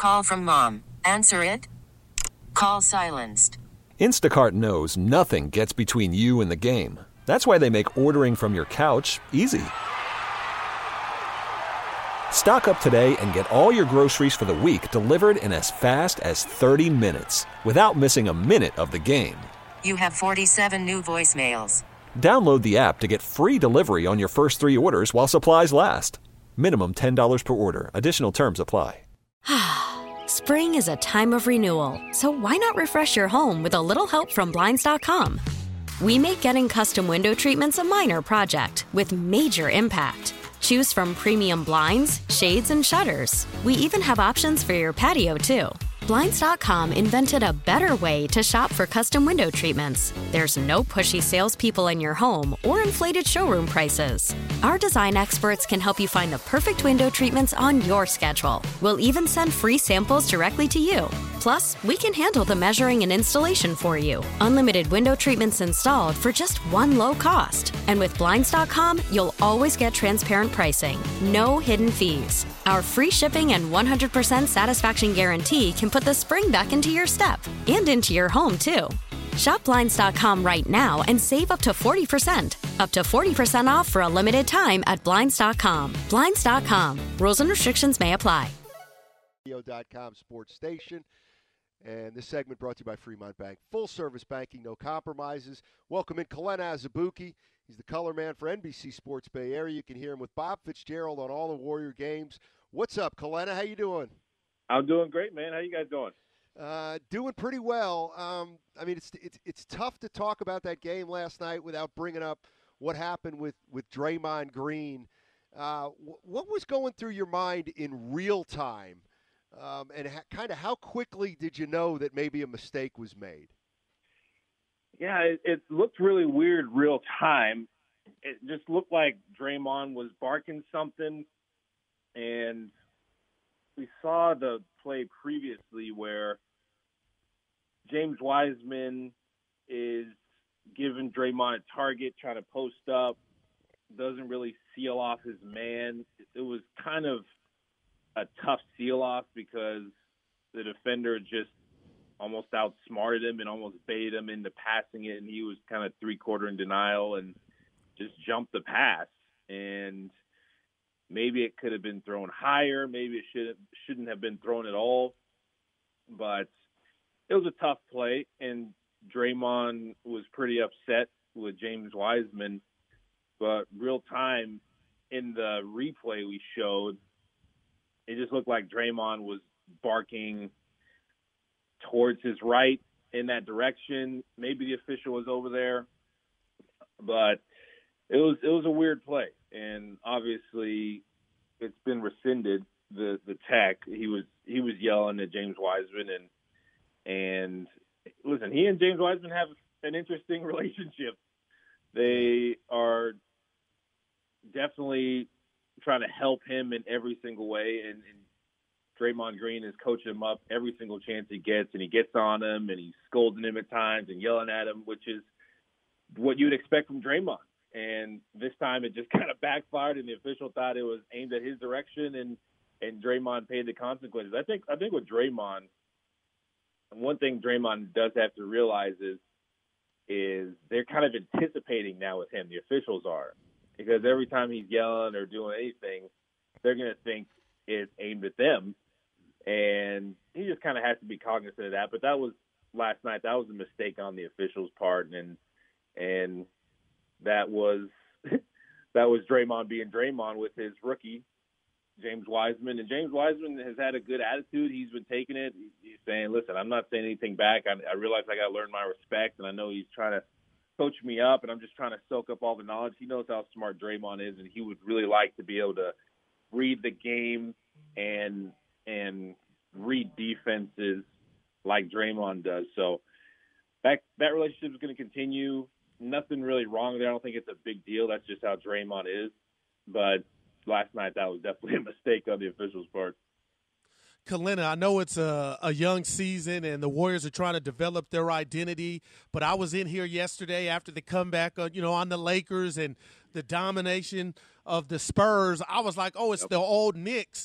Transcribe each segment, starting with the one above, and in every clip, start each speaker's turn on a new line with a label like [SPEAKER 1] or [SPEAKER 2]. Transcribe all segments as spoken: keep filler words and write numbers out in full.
[SPEAKER 1] Call from mom. Answer it. Call silenced.
[SPEAKER 2] Instacart knows nothing gets between you and the game. That's why they make ordering from your couch easy. Stock up today and get all your groceries for the week delivered in as fast as thirty minutes without missing a minute of the game.
[SPEAKER 1] You have forty-seven new voicemails.
[SPEAKER 2] Download the app to get free delivery on your first three orders while supplies last. Minimum ten dollars per order. Additional terms apply.
[SPEAKER 3] Spring is a time of renewal, so why not refresh your home with a little help from Blinds dot com? We make getting custom window treatments a minor project with major impact. Choose from premium blinds, shades, and shutters. We even have options for your patio, too. Blinds dot com invented a better way to shop for custom window treatments. There's no pushy salespeople in your home or inflated showroom prices. Our design experts can help you find the perfect window treatments on your schedule. We'll even send free samples directly to you. Plus, we can handle the measuring and installation for you. Unlimited window treatments installed for just one low cost. And with Blinds dot com, you'll always get transparent pricing. No hidden fees. Our free shipping and one hundred percent satisfaction guarantee can put the spring back into your step and into your home, too. Shop Blinds dot com right now and save up to forty percent. Up to forty percent off for a limited time at Blinds dot com. Blinds dot com. Rules and restrictions may apply.
[SPEAKER 4] radio dot com sports station. And this segment brought to you by Fremont Bank. Full-service banking, no compromises. Welcome in Kalena Azubuike. He's the color man for N B C Sports Bay Area. You can hear him with Bob Fitzgerald on all the Warrior games. What's up, Kalena? How you doing?
[SPEAKER 5] I'm doing great, man. How you guys doing?
[SPEAKER 4] Uh, doing pretty well. Um, I mean, it's it's it's tough to talk about that game last night without bringing up what happened with, with Draymond Green. Uh, wh- what was going through your mind in real time? Um, and ha- kind of how quickly did you know that maybe a mistake was made?
[SPEAKER 5] Yeah, it, it looked really weird real time. It just looked like Draymond was barking something, and we saw the play previously where James Wiseman is giving Draymond a target, trying to post up, doesn't really seal off his man. It was kind of a tough seal off because the defender just almost outsmarted him and almost baited him into passing it, and he was kind of three-quarter in denial and just jumped the pass. And maybe it could have been thrown higher. Maybe it shouldn't shouldn't have been thrown at all. But it was a tough play, and Draymond was pretty upset with James Wiseman. But real time in the replay we showed, it just looked like Draymond was barking towards his right in that direction. Maybe the official was over there, but it was it was a weird play, and obviously it's been rescinded. The the tech he was he was yelling at James Wiseman, and and listen, he and James Wiseman have an interesting relationship. They are definitely trying to help him in every single way, and, and Draymond Green is coaching him up every single chance he gets, and he gets on him, and he's scolding him at times and yelling at him, which is what you'd expect from Draymond. And this time it just kind of backfired, and the official thought it was aimed at his direction, and, and Draymond paid the consequences. I think I think with Draymond, one thing Draymond does have to realize is is they're kind of anticipating now with him, the officials are, because every time he's yelling or doing anything, they're going to think it's aimed at them. And he just kind of has to be cognizant of that. But that was last night. That was a mistake on the officials' part, and and that was that was Draymond being Draymond with his rookie, James Wiseman. And James Wiseman has had a good attitude. He's been taking it. He's saying, listen, I'm not saying anything back. I, I realize I got to learn my respect, and I know he's trying to coach me up, and I'm just trying to soak up all the knowledge. He knows how smart Draymond is, and he would really like to be able to read the game and and read defenses like Draymond does. So that that relationship is going to continue. Nothing really wrong there. I don't think it's a big deal. That's just how Draymond is. But last night, that was definitely a mistake on the officials' part.
[SPEAKER 6] Kalena, I know it's a, a young season and the Warriors are trying to develop their identity, but I was in here yesterday after the comeback, uh, you know, on the Lakers and the domination of the Spurs. I was like, oh, it's the old Knicks.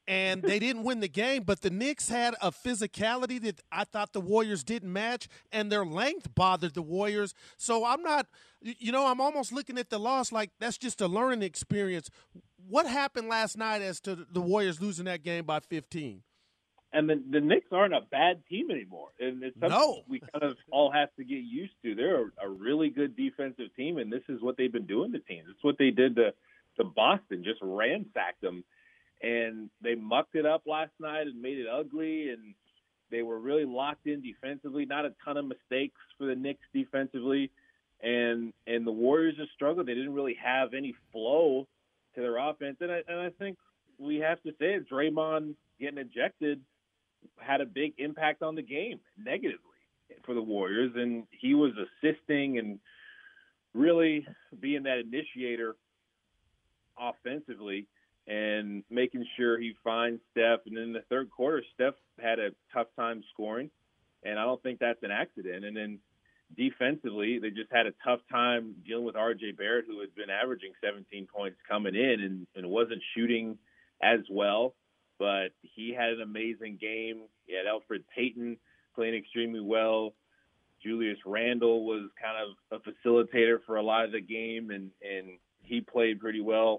[SPEAKER 6] and they didn't win the game, but the Knicks had a physicality that I thought the Warriors didn't match, and their length bothered the Warriors. So I'm not, you know, I'm almost looking at the loss like that's just a learning experience. What happened last night as to the Warriors losing that game by fifteen?
[SPEAKER 5] And the, the Knicks aren't a bad team anymore. And it's something
[SPEAKER 6] no.
[SPEAKER 5] we kind of all have to get used to. They're a, a really good defensive team, and this is what they've been doing to teams. It's what they did to, to Boston, just ransacked them. And they mucked it up last night and made it ugly, and they were really locked in defensively. Not a ton of mistakes for the Knicks defensively. And and the Warriors just struggled. They didn't really have any flow to their offense. And I, and I think we have to say it, Draymond getting ejected had a big impact on the game negatively for the Warriors, and he was assisting and really being that initiator offensively and making sure he finds Steph. And in the third quarter, Steph had a tough time scoring, and I don't think that's an accident. And then defensively, they just had a tough time dealing with R J Barrett, who had been averaging seventeen points coming in and, and wasn't shooting as well. But he had an amazing game. He had Elfrid Payton playing extremely well. Julius Randle was kind of a facilitator for a lot of the game, and, and he played pretty well.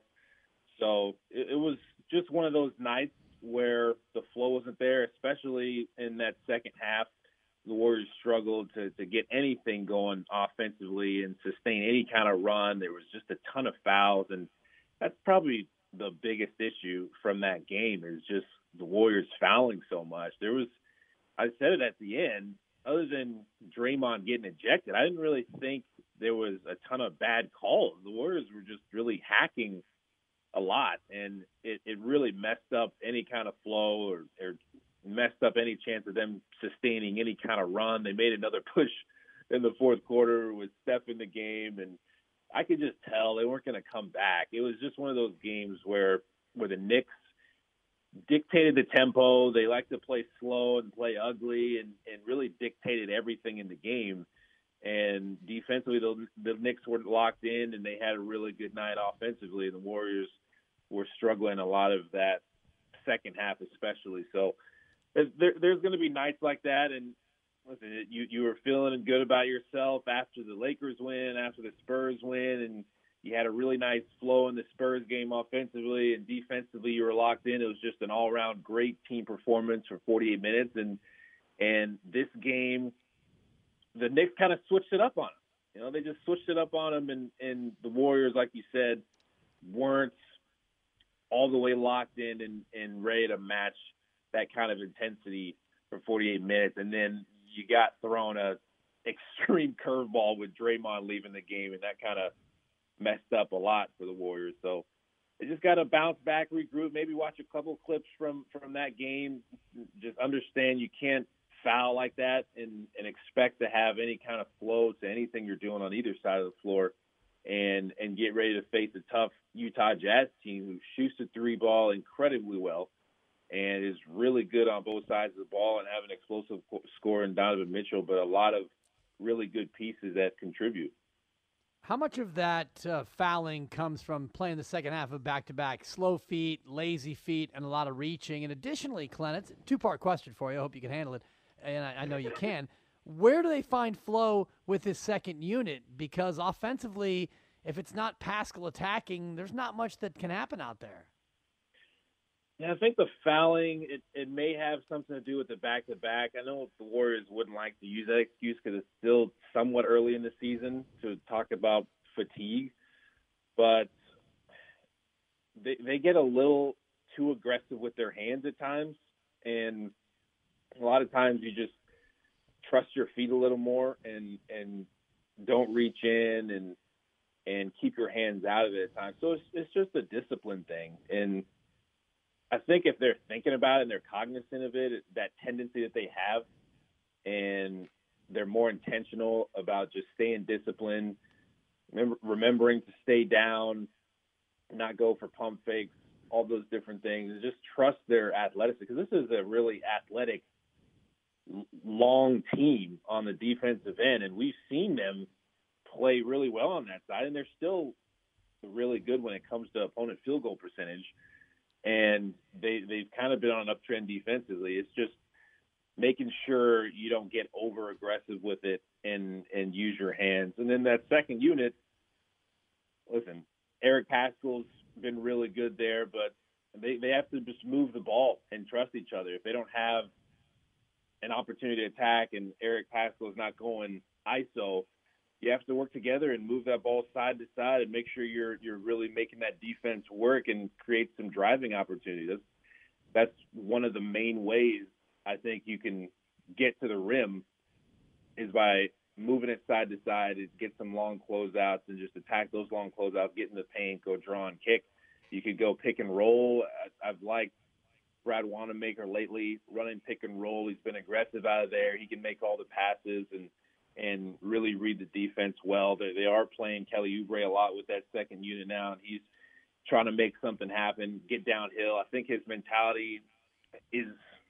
[SPEAKER 5] So it, it was just one of those nights where the flow wasn't there, especially in that second half. The Warriors struggled to, to get anything going offensively and sustain any kind of run. There was just a ton of fouls, and that's probably the biggest issue from that game is just the Warriors fouling so much. There was, I said it at the end, other than Draymond getting ejected, I didn't really think there was a ton of bad calls. The Warriors were just really hacking a lot, and it, it really messed up any kind of flow or, or messed up any chance of them sustaining any kind of run. They made another push in the fourth quarter with Steph in the game, and I could just tell they weren't going to come back. It was just one of those games where where the Knicks dictated the tempo. They like to play slow and play ugly and, and really dictated everything in the game. And defensively, the, the Knicks were locked in, and they had a really good night offensively. The Warriors were struggling a lot of that second half especially. So there, there's going to be nights like that, and listen, you, you were feeling good about yourself after the Lakers win, after the Spurs win, and you had a really nice flow in the Spurs game offensively, and defensively you were locked in. It was just an all-around great team performance for forty-eight minutes. And and this game, the Knicks kind of switched it up on them. You know, they just switched it up on them, and, and the Warriors, like you said, weren't all the way locked in and, and ready to match that kind of intensity for forty-eight minutes. And then you got thrown a extreme curveball with Draymond leaving the game, and that kind of messed up a lot for the Warriors. So they just got to bounce back, regroup, maybe watch a couple clips from, from that game. Just understand you can't foul like that and, and expect to have any kind of flow to anything you're doing on either side of the floor, and, and get ready to face a tough Utah Jazz team who shoots the three ball incredibly well and is really good on both sides of the ball and have an explosive scorer in Donovan Mitchell, but a lot of really good pieces that contribute.
[SPEAKER 7] How much of that uh, fouling comes from playing the second half of back-to-back? Slow feet, lazy feet, and a lot of reaching. And additionally, Clint, it's a two-part question for you. I hope you can handle it, and I, I know you can. Where do they find flow with this second unit? Because offensively, if it's not Pascal attacking, there's not much that can happen out there.
[SPEAKER 5] Yeah, I think the fouling, it, it may have something to do with the back-to-back. I know the Warriors wouldn't like to use that excuse because it's still somewhat early in the season to talk about fatigue, but they they get a little too aggressive with their hands at times, and a lot of times you just trust your feet a little more and and don't reach in and and keep your hands out of it at times. So it's, it's just a discipline thing, and I think if they're thinking about it and they're cognizant of it, that tendency that they have, and they're more intentional about just staying disciplined, remember, remembering to stay down, not go for pump fakes, all those different things, and just trust their athleticism. Because this is a really athletic, long team on the defensive end, and we've seen them play really well on that side, and they're still really good when it comes to opponent field goal percentage. and they, they've kind of been on an uptrend defensively. It's just making sure you don't get over-aggressive with it and, and use your hands. And then that second unit, listen, Eric Paschal's been really good there, but they, they have to just move the ball and trust each other. If they don't have an opportunity to attack and Eric Paschal is not going I S O, you have to work together and move that ball side to side and make sure you're you're really making that defense work and create some driving opportunities. That's, that's one of the main ways I think you can get to the rim is by moving it side to side, is get some long closeouts and just attack those long closeouts, get in the paint, go draw and kick. You could go pick and roll. I've liked Brad Wanamaker lately, running pick and roll. He's been aggressive out of there. He can make all the passes and and really read the defense well. They, they are playing Kelly Oubre a lot with that second unit now, and he's trying to make something happen, get downhill. I think his mentality is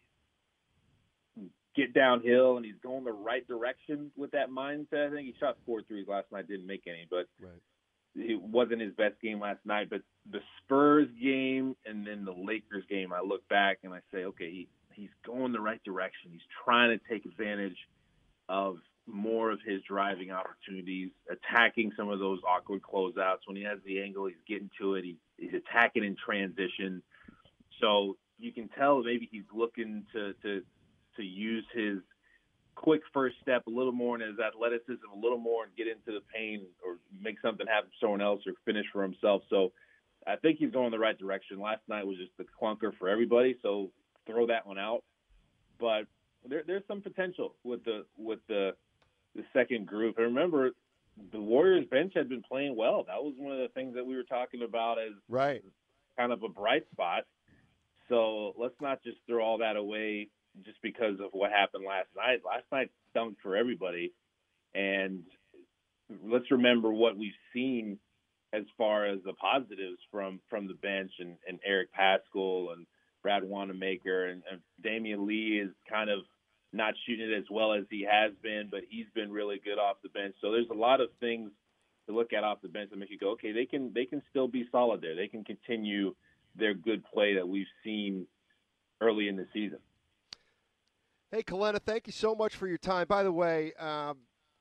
[SPEAKER 5] get downhill, and he's going the right direction with that mindset. I think he shot four threes last night, didn't make any, but right. It wasn't his best game last night. But the Spurs game and then the Lakers game, I look back and I say, okay, he, he's going the right direction. He's trying to take advantage of more of his driving opportunities, attacking some of those awkward closeouts. When he has the angle, he's getting to it. He, he's attacking in transition. So you can tell maybe he's looking to, to, to use his quick first step a little more and his athleticism a little more and get into the paint or make something happen for someone else or finish for himself. So I think he's going the right direction. Last night was just the clunker for everybody, so throw that one out. But there, there's some potential with the with the the second group. And remember, the Warriors bench had been playing well. That was one of the things that we were talking about as
[SPEAKER 4] right.
[SPEAKER 5] kind of a bright spot. So let's not just throw all that away just because of what happened last night. Last night stunk for everybody. And let's remember what we've seen as far as the positives from, from the bench and, and Eric Paschal and Brad Wanamaker. And, and Damian Lee is kind of not shooting it as well as he has been, but he's been really good off the bench. So there's a lot of things to look at off the bench that make you go, okay, they can they can still be solid there. They can continue their good play that we've seen early in the season.
[SPEAKER 4] Hey, Kalena, thank you so much for your time. By the way, um,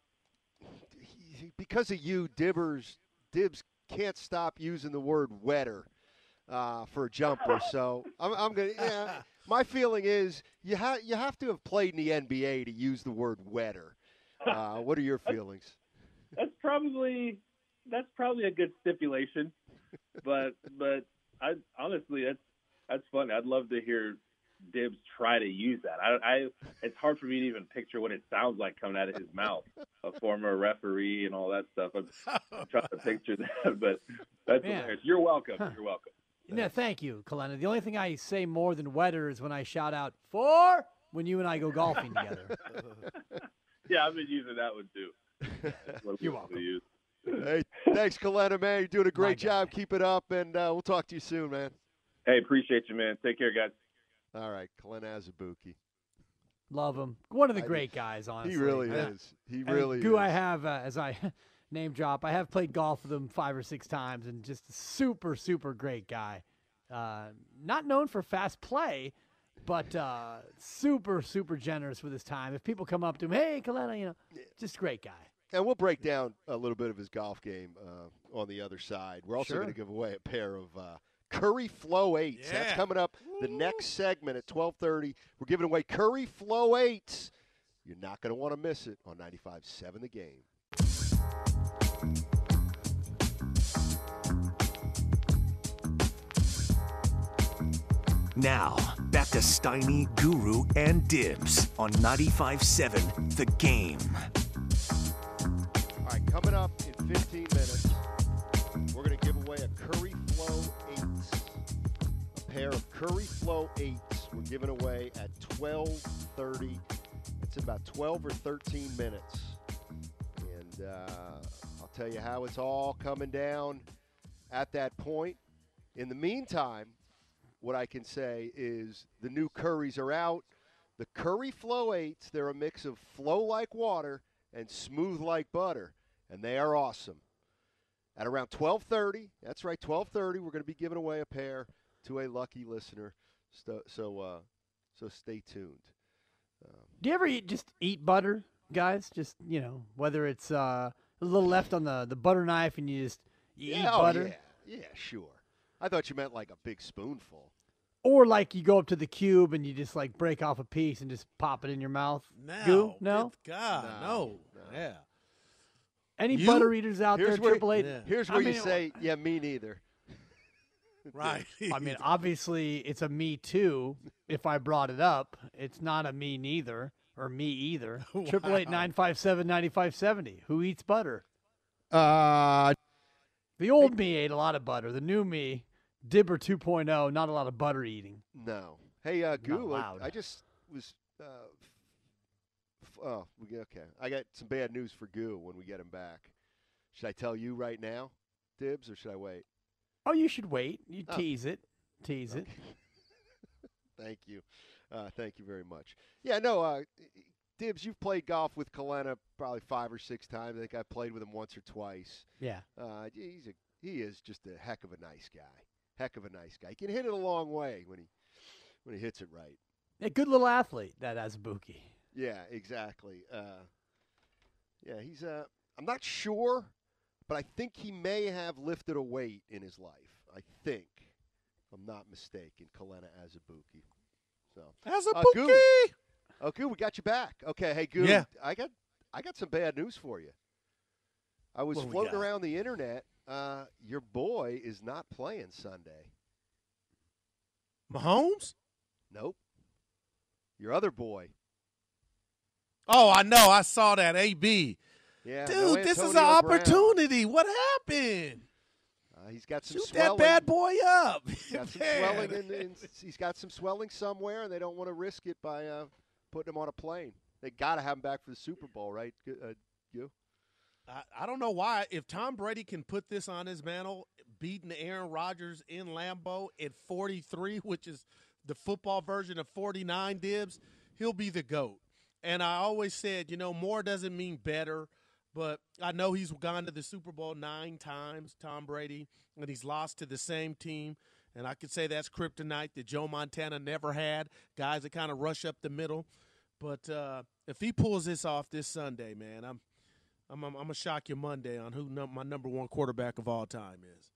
[SPEAKER 4] because of you, Dibbers, Dibs can't stop using the word wetter uh, for a jumper. So I'm, I'm going to yeah, – my feeling is you, ha- you have to have played in the N B A to use the word wetter. Uh, what are your feelings?
[SPEAKER 5] That's probably that's probably a good stipulation. But but I honestly, that's, that's funny. I'd love to hear Dibs try to use that. I, I it's hard for me to even picture what it sounds like coming out of his mouth. A former referee and all that stuff. I'm, I'm trying to picture that, but that's
[SPEAKER 7] Man.
[SPEAKER 5] hilarious. You're welcome.
[SPEAKER 7] Huh.
[SPEAKER 5] You're welcome.
[SPEAKER 7] No, thank you, Kalena. The only thing I say more than wetter is when I shout out four when you and I go golfing together.
[SPEAKER 5] Yeah, I've been using that one too.
[SPEAKER 7] You're welcome.
[SPEAKER 5] Use.
[SPEAKER 4] Hey, thanks, Kalena, man. You're doing a great
[SPEAKER 7] My
[SPEAKER 4] job.
[SPEAKER 7] guy.
[SPEAKER 4] Keep it up, and uh, we'll talk to you soon, man.
[SPEAKER 5] Hey, appreciate you, man. Take care, guys.
[SPEAKER 4] All right, Kalena Azubuike.
[SPEAKER 7] Love him. One of the
[SPEAKER 4] I
[SPEAKER 7] great guys, honestly.
[SPEAKER 4] He really
[SPEAKER 7] Yeah.
[SPEAKER 4] is. He
[SPEAKER 7] And
[SPEAKER 4] really
[SPEAKER 7] Goo,
[SPEAKER 4] is.
[SPEAKER 7] I have, uh, as I name drop, I have played golf with him five or six times, and just a super, super great guy. Uh, not known for fast play, but uh, super, super generous with his time. If people come up to him, hey, Kalena, you know, just great guy.
[SPEAKER 4] And we'll break down a little bit of his golf game uh, on the other side. We're also
[SPEAKER 7] Sure.
[SPEAKER 4] going to give away a pair of uh, Curry Flow eights.
[SPEAKER 6] Yeah.
[SPEAKER 4] That's coming up the next segment at twelve thirty. We're giving away Curry Flow eights. You're not going to want to miss it on ninety-five point seven The Game.
[SPEAKER 8] Now, back to Steiny, Guru, and Dibs on ninety-five point seven The Game.
[SPEAKER 4] All right, coming up in fifteen minutes, we're going to give away a Curry Flow eights. A pair of Curry Flow eights we're giving away at twelve thirty. It's in about twelve or thirteen minutes. And uh, I'll tell you how it's all coming down at that point. In the meantime, what I can say is the new Currys are out. The Curry Flow eights, they're a mix of flow like water and smooth like butter, and they are awesome. At around twelve thirty, that's right, twelve thirty, we're going to be giving away a pair to a lucky listener. So so, uh, so stay tuned. Um,
[SPEAKER 7] Do you ever eat, just eat butter, guys? Just, you know, whether it's uh, a little left on the, the butter knife and you just you
[SPEAKER 4] yeah,
[SPEAKER 7] eat
[SPEAKER 4] oh,
[SPEAKER 7] butter?
[SPEAKER 4] Yeah, yeah, sure. I thought you meant like a big spoonful.
[SPEAKER 7] Or like you go up to the cube and you just like break off a piece and just pop it in your mouth.
[SPEAKER 6] No,
[SPEAKER 7] Goo? No?
[SPEAKER 6] good God,
[SPEAKER 4] No,
[SPEAKER 6] no.
[SPEAKER 4] no.
[SPEAKER 6] Yeah.
[SPEAKER 7] Any
[SPEAKER 6] You?
[SPEAKER 7] butter eaters out
[SPEAKER 4] Here's
[SPEAKER 7] there,
[SPEAKER 4] where-
[SPEAKER 7] Triple Eight?
[SPEAKER 6] Yeah.
[SPEAKER 4] Here's
[SPEAKER 7] I
[SPEAKER 4] where you
[SPEAKER 7] mean,
[SPEAKER 4] say, yeah, me neither.
[SPEAKER 6] Right.
[SPEAKER 7] I mean, obviously it's a me too. If I brought it up, it's not a me neither or me either. Triple eight nine five seven ninety five seventy. Who eats butter?
[SPEAKER 4] Uh,
[SPEAKER 7] The old me ate a lot of butter. The new me, Dibber two point oh, not a lot of butter eating.
[SPEAKER 4] no. Hey, uh, Goo, I,
[SPEAKER 7] allowed.
[SPEAKER 4] I just was. Uh, f- oh, we, okay. I got some bad news for Goo when we get him back. Should I tell you right now, Dibs, or should I wait?
[SPEAKER 7] Oh, you should wait. You
[SPEAKER 4] Oh.
[SPEAKER 7] tease it. Tease it.
[SPEAKER 4] Thank you. Uh, thank you very much. Yeah, no, uh, Dibs, you've played golf with Kalena probably five or six times. I think I played with him once or twice.
[SPEAKER 7] Yeah.
[SPEAKER 4] Uh, he's a he is just a heck of a nice guy. Heck of a nice guy. He can hit it a long way when he when he hits it right.
[SPEAKER 7] A good little athlete, that Azubuike.
[SPEAKER 4] Yeah, exactly. Uh, yeah, he's. Uh, I'm not sure, but I think he may have lifted a weight in his life. I think, if I'm not mistaken, Kalena Azubuike. So
[SPEAKER 6] As a
[SPEAKER 4] Uh, Goo.
[SPEAKER 6] bookie.
[SPEAKER 4] Okay, we got you back. Okay, hey Goo,
[SPEAKER 6] Yeah.
[SPEAKER 4] I got I got some bad news for you. I was
[SPEAKER 6] What we
[SPEAKER 4] floating
[SPEAKER 6] got?
[SPEAKER 4] around the internet. Uh, your boy is not playing Sunday.
[SPEAKER 6] Mahomes?
[SPEAKER 4] Nope. Your other boy.
[SPEAKER 6] Oh, I know. I saw that. A B.
[SPEAKER 4] Yeah,
[SPEAKER 6] Dude,
[SPEAKER 4] no
[SPEAKER 6] this is an
[SPEAKER 4] Antonio Brown.
[SPEAKER 6] opportunity. What happened?
[SPEAKER 4] Uh, he's got some
[SPEAKER 6] Shoot
[SPEAKER 4] swelling.
[SPEAKER 6] that bad boy up.
[SPEAKER 4] Got some
[SPEAKER 6] Man.
[SPEAKER 4] swelling in, in, he's got some swelling somewhere, and they don't want to risk it by uh, putting him on a plane. They got to have him back for the Super Bowl, right? Uh, you?
[SPEAKER 6] I, I don't know why. If Tom Brady can put this on his mantle, beating Aaron Rodgers in Lambeau at forty-three, which is the football version of forty-nine, Dibs, he'll be the GOAT. And I always said, you know, more doesn't mean better. But I know he's gone to the Super Bowl nine times, Tom Brady, and he's lost to the same team. And I could say that's kryptonite that Joe Montana never had, guys that kind of rush up the middle. But uh, if he pulls this off this Sunday, man, I'm I'm I'm, I'm going to shock you Monday on who num- my number one quarterback of all time is.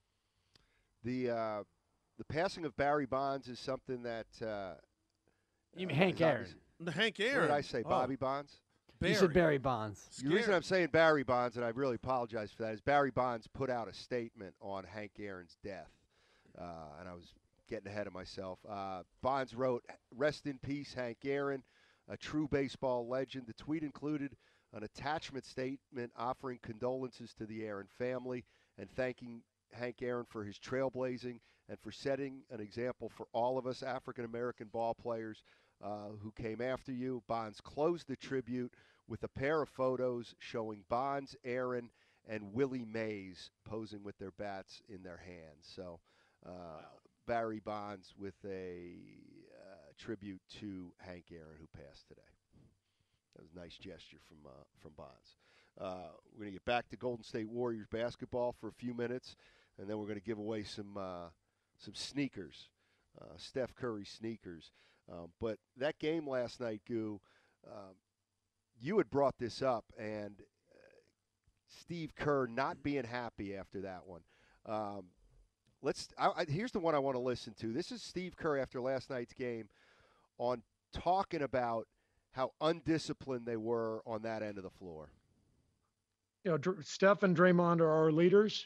[SPEAKER 4] The uh, the passing of Barry Bonds is something that uh,
[SPEAKER 7] You mean
[SPEAKER 4] uh,
[SPEAKER 7] Hank
[SPEAKER 4] is
[SPEAKER 7] Aaron.
[SPEAKER 4] obvious-
[SPEAKER 6] The Hank
[SPEAKER 4] What
[SPEAKER 6] Aaron.
[SPEAKER 4] did I say?
[SPEAKER 6] Oh,
[SPEAKER 4] Bobby Bonds?
[SPEAKER 6] Barry.
[SPEAKER 7] You said Barry Bonds.
[SPEAKER 4] The reason
[SPEAKER 6] Scary.
[SPEAKER 4] I'm saying Barry Bonds, and I really apologize for that, is Barry Bonds put out a statement on Hank Aaron's death, uh, and I was getting ahead of myself. Uh, Bonds wrote, "Rest in peace, Hank Aaron, a true baseball legend." The tweet included an attachment statement offering condolences to the Aaron family and thanking Hank Aaron for his trailblazing and for setting an example for all of us African-American ball players uh, who came after you. Bonds closed the tribute with a pair of photos showing Bonds, Aaron, and Willie Mays posing with their bats in their hands. So uh, Barry Bonds with a uh, tribute to Hank Aaron, who passed today. That was a nice gesture from uh, from Bonds. Uh, we're going to get back to Golden State Warriors basketball for a few minutes, and then we're going to give away some uh, some sneakers, uh, Steph Curry sneakers. Um, but that game last night, Goo, um, you had brought this up, and uh, Steve Kerr not being happy after that one. Um, let's. I, I, here's the one I want to listen to. This is Steve Kerr after last night's game on talking about how undisciplined they were on that end of the floor.
[SPEAKER 9] You know, Dr- Steph and Draymond are our leaders,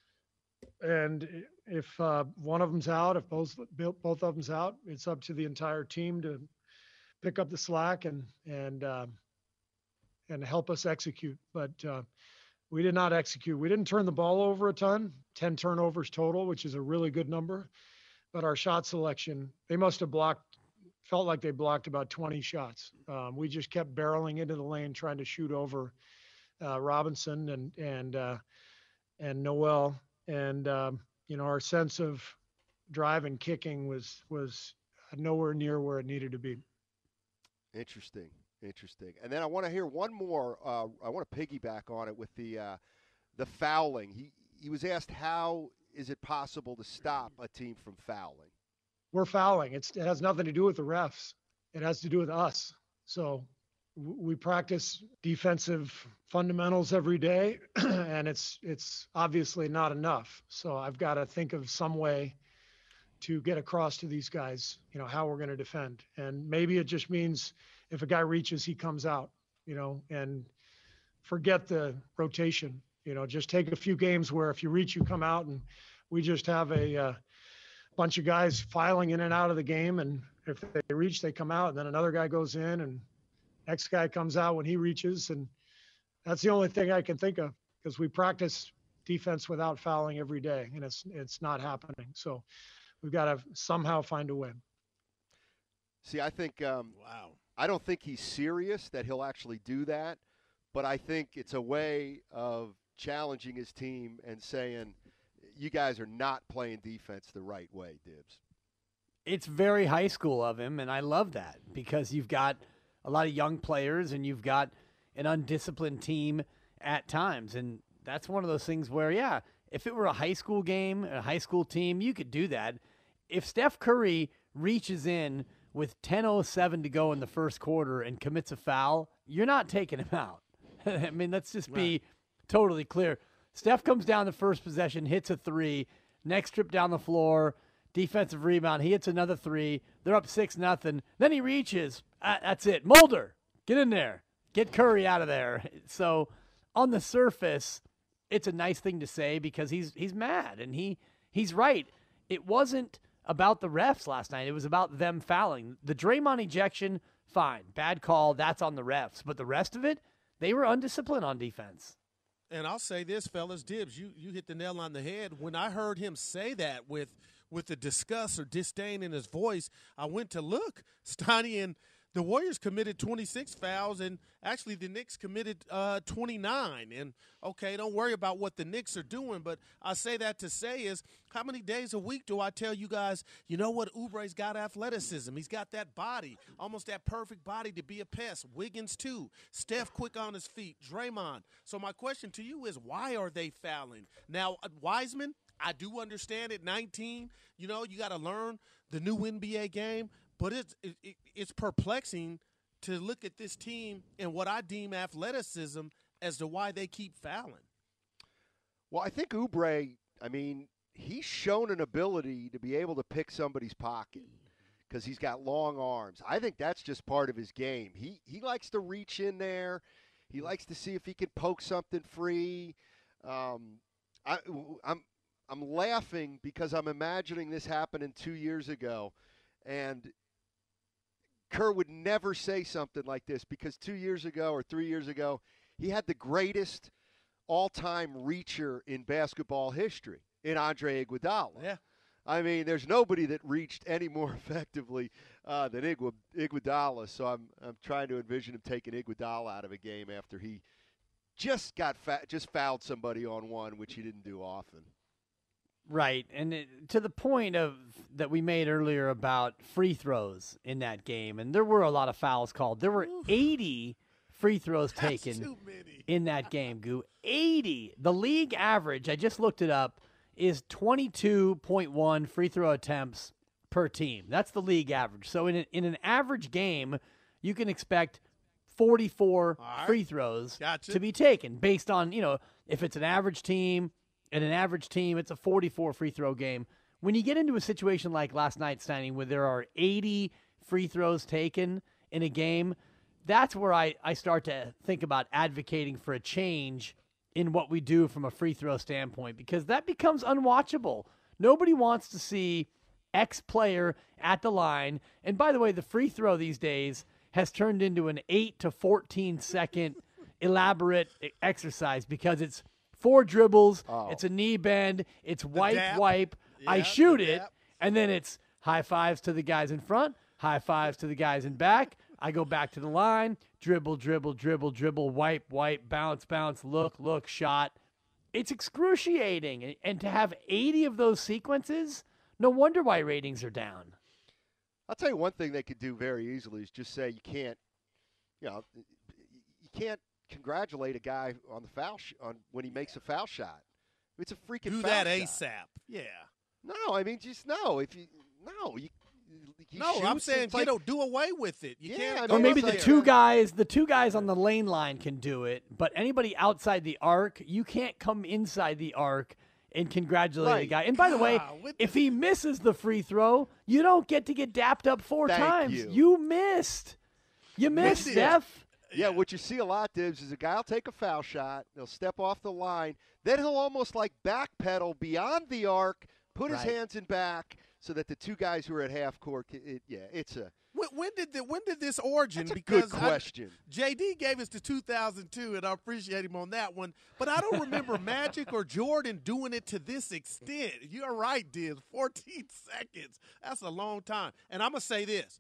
[SPEAKER 9] and if uh, one of them's out, if both both of them's out, it's up to the entire team to pick up the slack and and uh, and help us execute. But uh, we did not execute. We didn't turn the ball over a ton, ten turnovers total, which is a really good number. But our shot selection, they must have blocked, felt like they blocked about twenty shots. Um, we just kept barreling into the lane, trying to shoot over uh, Robinson and and uh, and Noel. And um, you know, our sense of drive and kicking was was nowhere near where it needed to be.
[SPEAKER 4] Interesting, interesting. And then I want to hear one more. Uh, I want to piggyback on it with the uh, the fouling. He he was asked how is it possible to stop a team from fouling?
[SPEAKER 9] We're fouling. It's, it has nothing to do with the refs. It has to do with us. So w- we practice defensive fundamentals every day, and it's it's obviously not enough. So I've got to think of some way to get across to these guys, you know, how we're going to defend. And maybe it just means if a guy reaches, he comes out, you know, and forget the rotation. You know, just take a few games where if you reach, you come out, and we just have a uh, bunch of guys filing in and out of the game. And if they reach, they come out, and then another guy goes in, and next guy comes out when he reaches. And that's the only thing I can think of, because we practice defense without fouling every day, and it's it's not happening. So we've got to somehow find a win.
[SPEAKER 4] See, I think um,
[SPEAKER 6] wow.
[SPEAKER 4] I don't think he's serious that he'll actually do that, but I think it's a way of challenging his team and saying, you guys are not playing defense the right way, Dibs.
[SPEAKER 7] It's very high school of him, and I love that, because you've got a lot of young players and you've got an undisciplined team at times. And that's one of those things where, yeah, if it were a high school game, a high school team, you could do that. If Steph Curry reaches in with ten oh seven to go in the first quarter and commits a foul, you're not taking him out. I mean, let's just be right. totally clear. Steph comes down the first possession, hits a three, next trip down the floor, defensive rebound, he hits another three, they're up six nothing. Then he reaches, uh, that's it. Mulder, get in there. Get Curry out of there. So on the surface, it's a nice thing to say because he's he's mad, and he he's right. It wasn't about the refs last night. It was about them fouling. The Draymond ejection, fine. Bad call, that's on the refs. But the rest of it, they were undisciplined on defense.
[SPEAKER 6] And I'll say this, fellas, Dibs, you, you hit the nail on the head. When I heard him say that with with the disgust or disdain in his voice, I went to look. Steiny, and the Warriors committed twenty-six fouls, and actually the Knicks committed uh, twenty-nine. And, okay, don't worry about what the Knicks are doing, but I say that to say is, how many days a week do I tell you guys, you know what, Oubre's got athleticism. He's got that body, almost that perfect body to be a pest. Wiggins, too. Steph quick on his feet. Draymond. So my question to you is, why are they fouling? Now, Wiseman, I do understand at nineteen, you know, you got to learn the new N B A game, but it's it, it, it's perplexing to look at this team and what I deem athleticism as to why they keep fouling.
[SPEAKER 4] Well, I think Oubre, I mean, he's shown an ability to be able to pick somebody's pocket because he's got long arms. I think that's just part of his game. He he likes to reach in there. He likes to see if he can poke something free. Um, I, I'm I'm laughing because I'm imagining this happening two years ago, and Kerr would never say something like this because two years ago or three years ago, he had the greatest all-time reacher in basketball history in Andre Iguodala.
[SPEAKER 6] Yeah.
[SPEAKER 4] I mean, there's nobody that reached any more effectively uh, than Igu- Iguodala, so I'm I'm trying to envision him taking Iguodala out of a game after he just got fa- just fouled somebody on one, which he didn't do often.
[SPEAKER 7] Right, and it, to the point of that we made earlier about free throws in that game, and there were a lot of fouls called. There were eighty free throws taken in that game, Goo. eighty. The league average, I just looked it up, is twenty-two point one free throw attempts per team. That's the league average. So in, a, in an average game, you can expect forty-four right. free throws
[SPEAKER 6] gotcha.
[SPEAKER 7] to be taken based on, you know, if it's an average team. And an average team, it's a forty-four free throw game. When you get into a situation like last night, Steiny, where there are eighty free throws taken in a game, that's where I, I start to think about advocating for a change in what we do from a free throw standpoint, because that becomes unwatchable. Nobody wants to see X player at the line. And by the way, the free throw these days has turned into an eight to fourteen second elaborate exercise because it's four dribbles, oh. it's a knee bend, it's wipe, wipe, yeah, I shoot it, and then it's high fives to the guys in front, high fives to the guys in back, I go back to the line, dribble, dribble, dribble, dribble, wipe, wipe, bounce, bounce, look, look, shot. It's excruciating, and to have eighty of those sequences, no wonder why ratings are down.
[SPEAKER 4] I'll tell you one thing they could do very easily is just say you can't, you know, you can't congratulate a guy on the foul sh- on when he makes a foul shot. It's a freaking
[SPEAKER 6] Do
[SPEAKER 4] foul
[SPEAKER 6] that
[SPEAKER 4] shot.
[SPEAKER 6] ASAP. Yeah.
[SPEAKER 4] No, I mean just no. If you no, you. He
[SPEAKER 6] no, I'm
[SPEAKER 4] shoots,
[SPEAKER 6] saying
[SPEAKER 4] it's
[SPEAKER 6] you
[SPEAKER 4] like,
[SPEAKER 6] know, do away with it. You
[SPEAKER 4] Yeah,
[SPEAKER 6] can't.
[SPEAKER 4] I
[SPEAKER 6] go
[SPEAKER 7] Or
[SPEAKER 4] mean,
[SPEAKER 7] maybe
[SPEAKER 4] it's
[SPEAKER 7] the
[SPEAKER 4] like-
[SPEAKER 7] two guys, the two guys on the lane line can do it, but anybody outside the arc, you can't come inside the arc and congratulate a
[SPEAKER 4] Right.
[SPEAKER 7] guy. And by the way,
[SPEAKER 6] God, with
[SPEAKER 7] if
[SPEAKER 6] the-
[SPEAKER 7] he misses the free throw, you don't get to get dapped up four
[SPEAKER 4] Thank
[SPEAKER 7] times.
[SPEAKER 4] you.
[SPEAKER 7] missed. You missed,
[SPEAKER 6] did.
[SPEAKER 7] Steph.
[SPEAKER 4] Yeah, what you see a lot, Dibs, is a guy will take a foul shot, he'll step off the line, then he'll almost like backpedal beyond the arc, put his
[SPEAKER 7] Right.
[SPEAKER 4] hands in back, so that the two guys who are at half court, can, it, yeah, it's a
[SPEAKER 6] When, when did the, when did this origin?
[SPEAKER 4] that's a
[SPEAKER 6] because
[SPEAKER 4] good
[SPEAKER 6] I-
[SPEAKER 4] question.
[SPEAKER 6] J D gave us the two thousand two, and I appreciate him on that one. But I don't remember Magic or Jordan doing it to this extent. You're right, Diz. fourteen seconds. That's a long time. And I'm going to say this.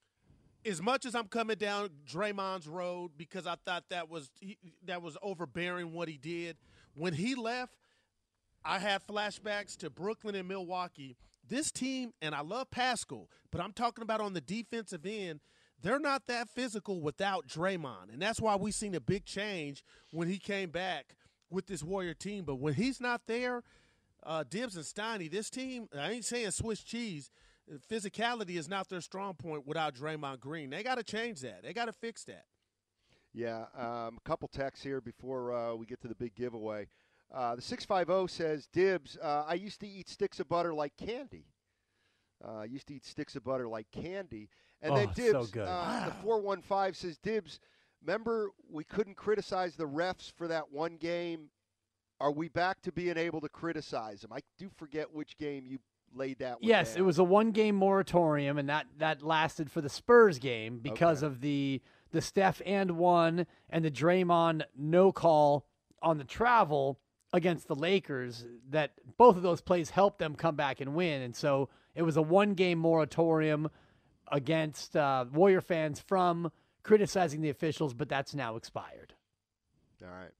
[SPEAKER 6] As much as I'm coming down Draymond's road because I thought that was he, that was overbearing what he did, when he left, I had flashbacks to Brooklyn and Milwaukee. This team, and I love Pascal, but I'm talking about on the defensive end, they're not that physical without Draymond. And that's why we seen a big change when he came back with this Warrior team. But when he's not there, uh, Dibs and Steiny, this team, I ain't saying Swiss cheese, physicality is not their strong point without Draymond Green. They got to change that. They got to fix that.
[SPEAKER 4] Yeah, um, a couple texts here before uh, we get to the big giveaway. Uh, the six five zero says, Dibs, uh, I used to eat sticks of butter like candy. Uh, I used to eat sticks of butter like candy. And
[SPEAKER 7] Oh,
[SPEAKER 4] then Dibs,
[SPEAKER 7] so good.
[SPEAKER 4] Uh, the four one five says, Dibs, remember we couldn't criticize the refs for that one game. Are we back to being able to criticize them? I do forget which game you laid that one
[SPEAKER 7] Yes,
[SPEAKER 4] down.
[SPEAKER 7] it was a one-game moratorium, and that, that lasted for the Spurs game because
[SPEAKER 4] Okay.
[SPEAKER 7] of the the Steph and one and the Draymond no call on the travel against the Lakers. That both of those plays helped them come back and win, and so it was a one-game moratorium against uh, Warrior fans from criticizing the officials, but that's now expired.
[SPEAKER 4] All right.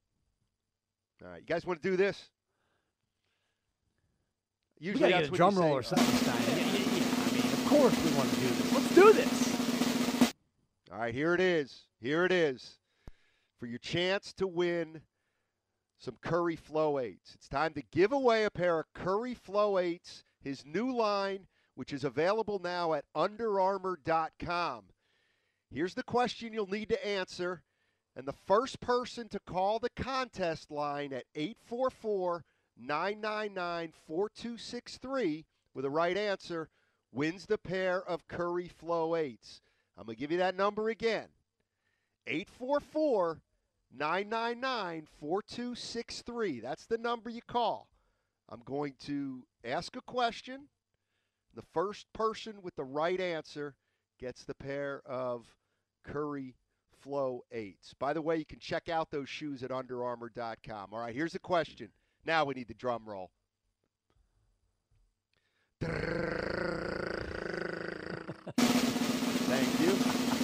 [SPEAKER 4] All right. You guys want to do this?
[SPEAKER 7] We
[SPEAKER 4] Usually
[SPEAKER 7] gotta
[SPEAKER 4] that's
[SPEAKER 7] get a
[SPEAKER 4] when
[SPEAKER 7] drum
[SPEAKER 4] you
[SPEAKER 7] roll or
[SPEAKER 4] say,
[SPEAKER 7] something, Stein. Yeah, yeah, yeah. I mean, of course we want to do this. Let's do this.
[SPEAKER 4] All right, here it is. Here it is. For your chance to win some Curry Flow eights. It's time to give away a pair of Curry Flow eights, his new line, which is available now at under armour dot com. Here's the question you'll need to answer. And the first person to call the contest line at eight four four, nine nine nine, four two six three with a right answer wins the pair of Curry Flow eights. I'm going to give you that number again. eight four four, nine nine nine, four two six three. That's the number you call. I'm going to ask a question. The first person with the right answer gets the pair of Curry Flow eights. By the way, you can check out those shoes at under armour dot com. All right, here's the question. Now we need the drum roll. Thank you.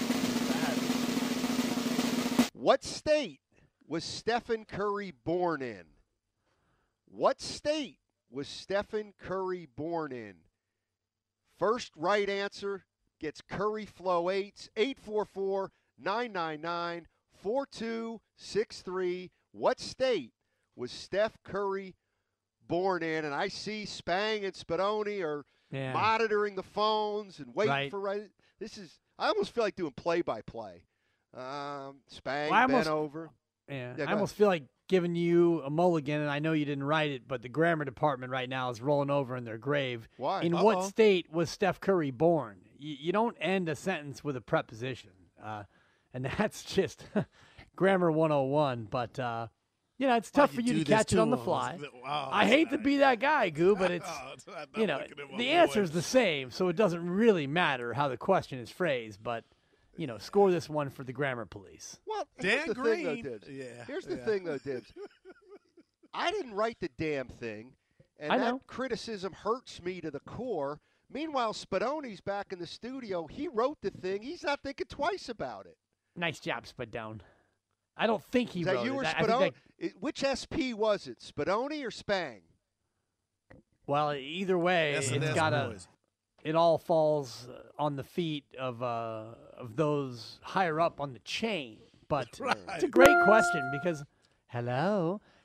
[SPEAKER 4] What state was Stephen Curry born in? What state was Stephen Curry born in? First right answer gets Curry Flow eights, eight four four, nine nine nine, four two six three. What state was Steph Curry born in? And I see Spang and Spadoni are
[SPEAKER 7] Yeah.
[SPEAKER 4] monitoring the phones and waiting
[SPEAKER 7] Right.
[SPEAKER 4] for right. This is, I almost feel like doing play-by-play. Um, Spang,
[SPEAKER 7] Well, I
[SPEAKER 4] bent
[SPEAKER 7] almost-
[SPEAKER 4] over.
[SPEAKER 7] Yeah,
[SPEAKER 4] Yeah,
[SPEAKER 7] I
[SPEAKER 4] go
[SPEAKER 7] almost feel like giving you a mulligan, and I know you didn't write it, but the grammar department right now is rolling over in their grave.
[SPEAKER 4] Why?
[SPEAKER 7] In
[SPEAKER 6] Uh-oh.
[SPEAKER 7] what state was Steph Curry born? You, you don't end a sentence with a preposition, uh, and that's just grammar one oh one. But uh, you know, it's tough for
[SPEAKER 6] Why'd
[SPEAKER 7] you
[SPEAKER 6] do
[SPEAKER 7] to
[SPEAKER 6] this
[SPEAKER 7] catch it on the
[SPEAKER 6] him?
[SPEAKER 7] fly.
[SPEAKER 6] Oh,
[SPEAKER 7] I hate to be that guy, Goo, but it's
[SPEAKER 6] Oh, I'm
[SPEAKER 7] you know
[SPEAKER 6] looking at my
[SPEAKER 7] the
[SPEAKER 6] boy.
[SPEAKER 7] answer is the same, so it doesn't really matter how the question is phrased. But you know, score this one for the grammar police.
[SPEAKER 4] Well, here's
[SPEAKER 6] Dan
[SPEAKER 4] the thing, though,
[SPEAKER 6] Green.
[SPEAKER 4] Dibs.
[SPEAKER 6] Yeah,
[SPEAKER 4] Here's the
[SPEAKER 6] yeah.
[SPEAKER 4] thing, though, Dibs. I didn't write the damn thing, and
[SPEAKER 7] I
[SPEAKER 4] that
[SPEAKER 7] know.
[SPEAKER 4] criticism hurts me to the core. Meanwhile, Spadoni's back in the studio. He wrote the thing. He's not thinking twice about it.
[SPEAKER 7] Nice job, Spud Down. I don't think he
[SPEAKER 4] Is that
[SPEAKER 7] wrote
[SPEAKER 4] you
[SPEAKER 7] it.
[SPEAKER 4] or
[SPEAKER 7] I- I think
[SPEAKER 4] Spadoni?
[SPEAKER 7] that-
[SPEAKER 4] It- Which S P was it, Spadoni or Spang?
[SPEAKER 7] Well, either way,
[SPEAKER 6] S and
[SPEAKER 7] it's
[SPEAKER 6] S
[SPEAKER 7] got a.
[SPEAKER 6] boys.
[SPEAKER 7] It all falls uh, on the feet of uh, of those higher up on the chain. But
[SPEAKER 6] Right.
[SPEAKER 7] it's a great question because, hello,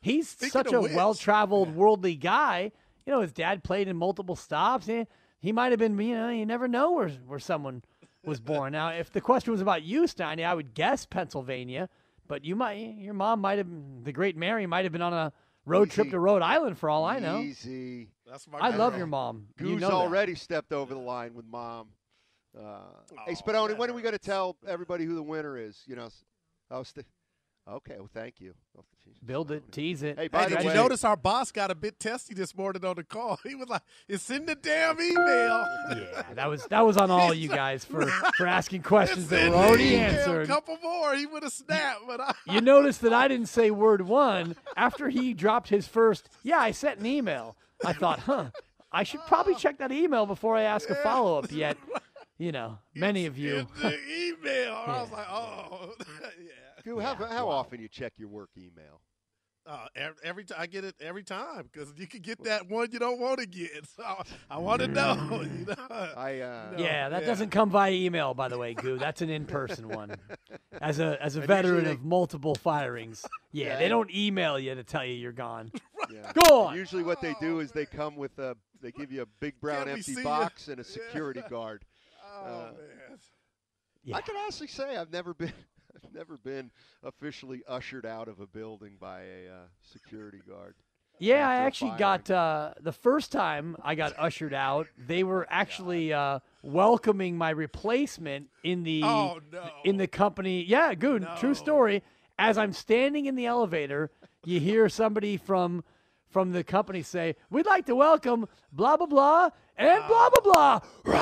[SPEAKER 7] he's
[SPEAKER 6] Speaking
[SPEAKER 7] such
[SPEAKER 6] of
[SPEAKER 7] a
[SPEAKER 6] which,
[SPEAKER 7] well-traveled,
[SPEAKER 6] yeah.
[SPEAKER 7] worldly guy. You know, his dad played in multiple stops. He, he might have been, you know, you never know where where someone was born. Now, if the question was about you, Steiny, I would guess Pennsylvania, but you might, your mom might have, the great Mary might have been on a road
[SPEAKER 4] Easy.
[SPEAKER 7] trip to Rhode Island for all I know.
[SPEAKER 4] Easy.
[SPEAKER 6] That's my
[SPEAKER 7] I love
[SPEAKER 6] girl.
[SPEAKER 7] your mom.
[SPEAKER 4] Goose
[SPEAKER 7] you know that.
[SPEAKER 4] already stepped over the line with mom. Uh, hey, Spadoni,
[SPEAKER 6] that
[SPEAKER 4] when are we going to
[SPEAKER 6] hurts.
[SPEAKER 4] tell everybody who the winner is? You know, s- oh, st- okay. Well, thank you. Oh, Jesus,
[SPEAKER 7] Build it,
[SPEAKER 4] Spadoni.
[SPEAKER 7] tease it.
[SPEAKER 4] Hey, by
[SPEAKER 6] Hey,
[SPEAKER 4] the
[SPEAKER 6] did you
[SPEAKER 4] way,
[SPEAKER 6] notice our boss got a bit testy this morning on the call? He was like, "It's in the damn email."
[SPEAKER 7] Yeah, that was that was on all you guys for, for asking questions
[SPEAKER 6] It's
[SPEAKER 7] that
[SPEAKER 6] in
[SPEAKER 7] were
[SPEAKER 6] the
[SPEAKER 7] already
[SPEAKER 6] email.
[SPEAKER 7] answered.
[SPEAKER 6] A couple more, he would have snapped, but I.
[SPEAKER 7] You notice that I didn't say word one after he dropped his first. Yeah, I sent an email. I thought, huh, I should probably check that email before I ask a follow up. Yet, you know, many of you.
[SPEAKER 6] In the email, I was like, "Oh, yeah."
[SPEAKER 4] Goo, how, how often you check your work email?
[SPEAKER 6] Uh, every, every time I get it every time because you can get that one you don't want to get. So I, I want to know. You know?
[SPEAKER 4] I uh,
[SPEAKER 7] Yeah, that
[SPEAKER 6] yeah.
[SPEAKER 7] doesn't come via email, by the way, Goo. That's an in-person one. As a as a
[SPEAKER 4] And
[SPEAKER 7] veteran
[SPEAKER 4] usually
[SPEAKER 7] of multiple firings, yeah,
[SPEAKER 4] Yeah.
[SPEAKER 7] they don't email you to tell you you're gone.
[SPEAKER 4] yeah.
[SPEAKER 7] Go on.
[SPEAKER 4] And usually, what they do is they come with a, they give you a big brown
[SPEAKER 6] Can we
[SPEAKER 4] empty
[SPEAKER 6] see
[SPEAKER 4] box
[SPEAKER 6] ya?
[SPEAKER 4] and a security guard.
[SPEAKER 6] Oh
[SPEAKER 4] Uh,
[SPEAKER 6] man.
[SPEAKER 7] Yeah.
[SPEAKER 4] I can honestly say I've never been, I've never been officially ushered out of a building by a uh, security guard.
[SPEAKER 7] Yeah, I
[SPEAKER 4] after a
[SPEAKER 7] actually
[SPEAKER 4] firing.
[SPEAKER 7] got uh, the first time I got ushered out. They were actually uh, welcoming my replacement in the
[SPEAKER 6] Oh no.
[SPEAKER 7] in the company. Yeah, good,
[SPEAKER 6] No.
[SPEAKER 7] true story. As I'm standing in the elevator, you hear somebody from from the company say, "We'd like to welcome blah blah blah and blah blah blah."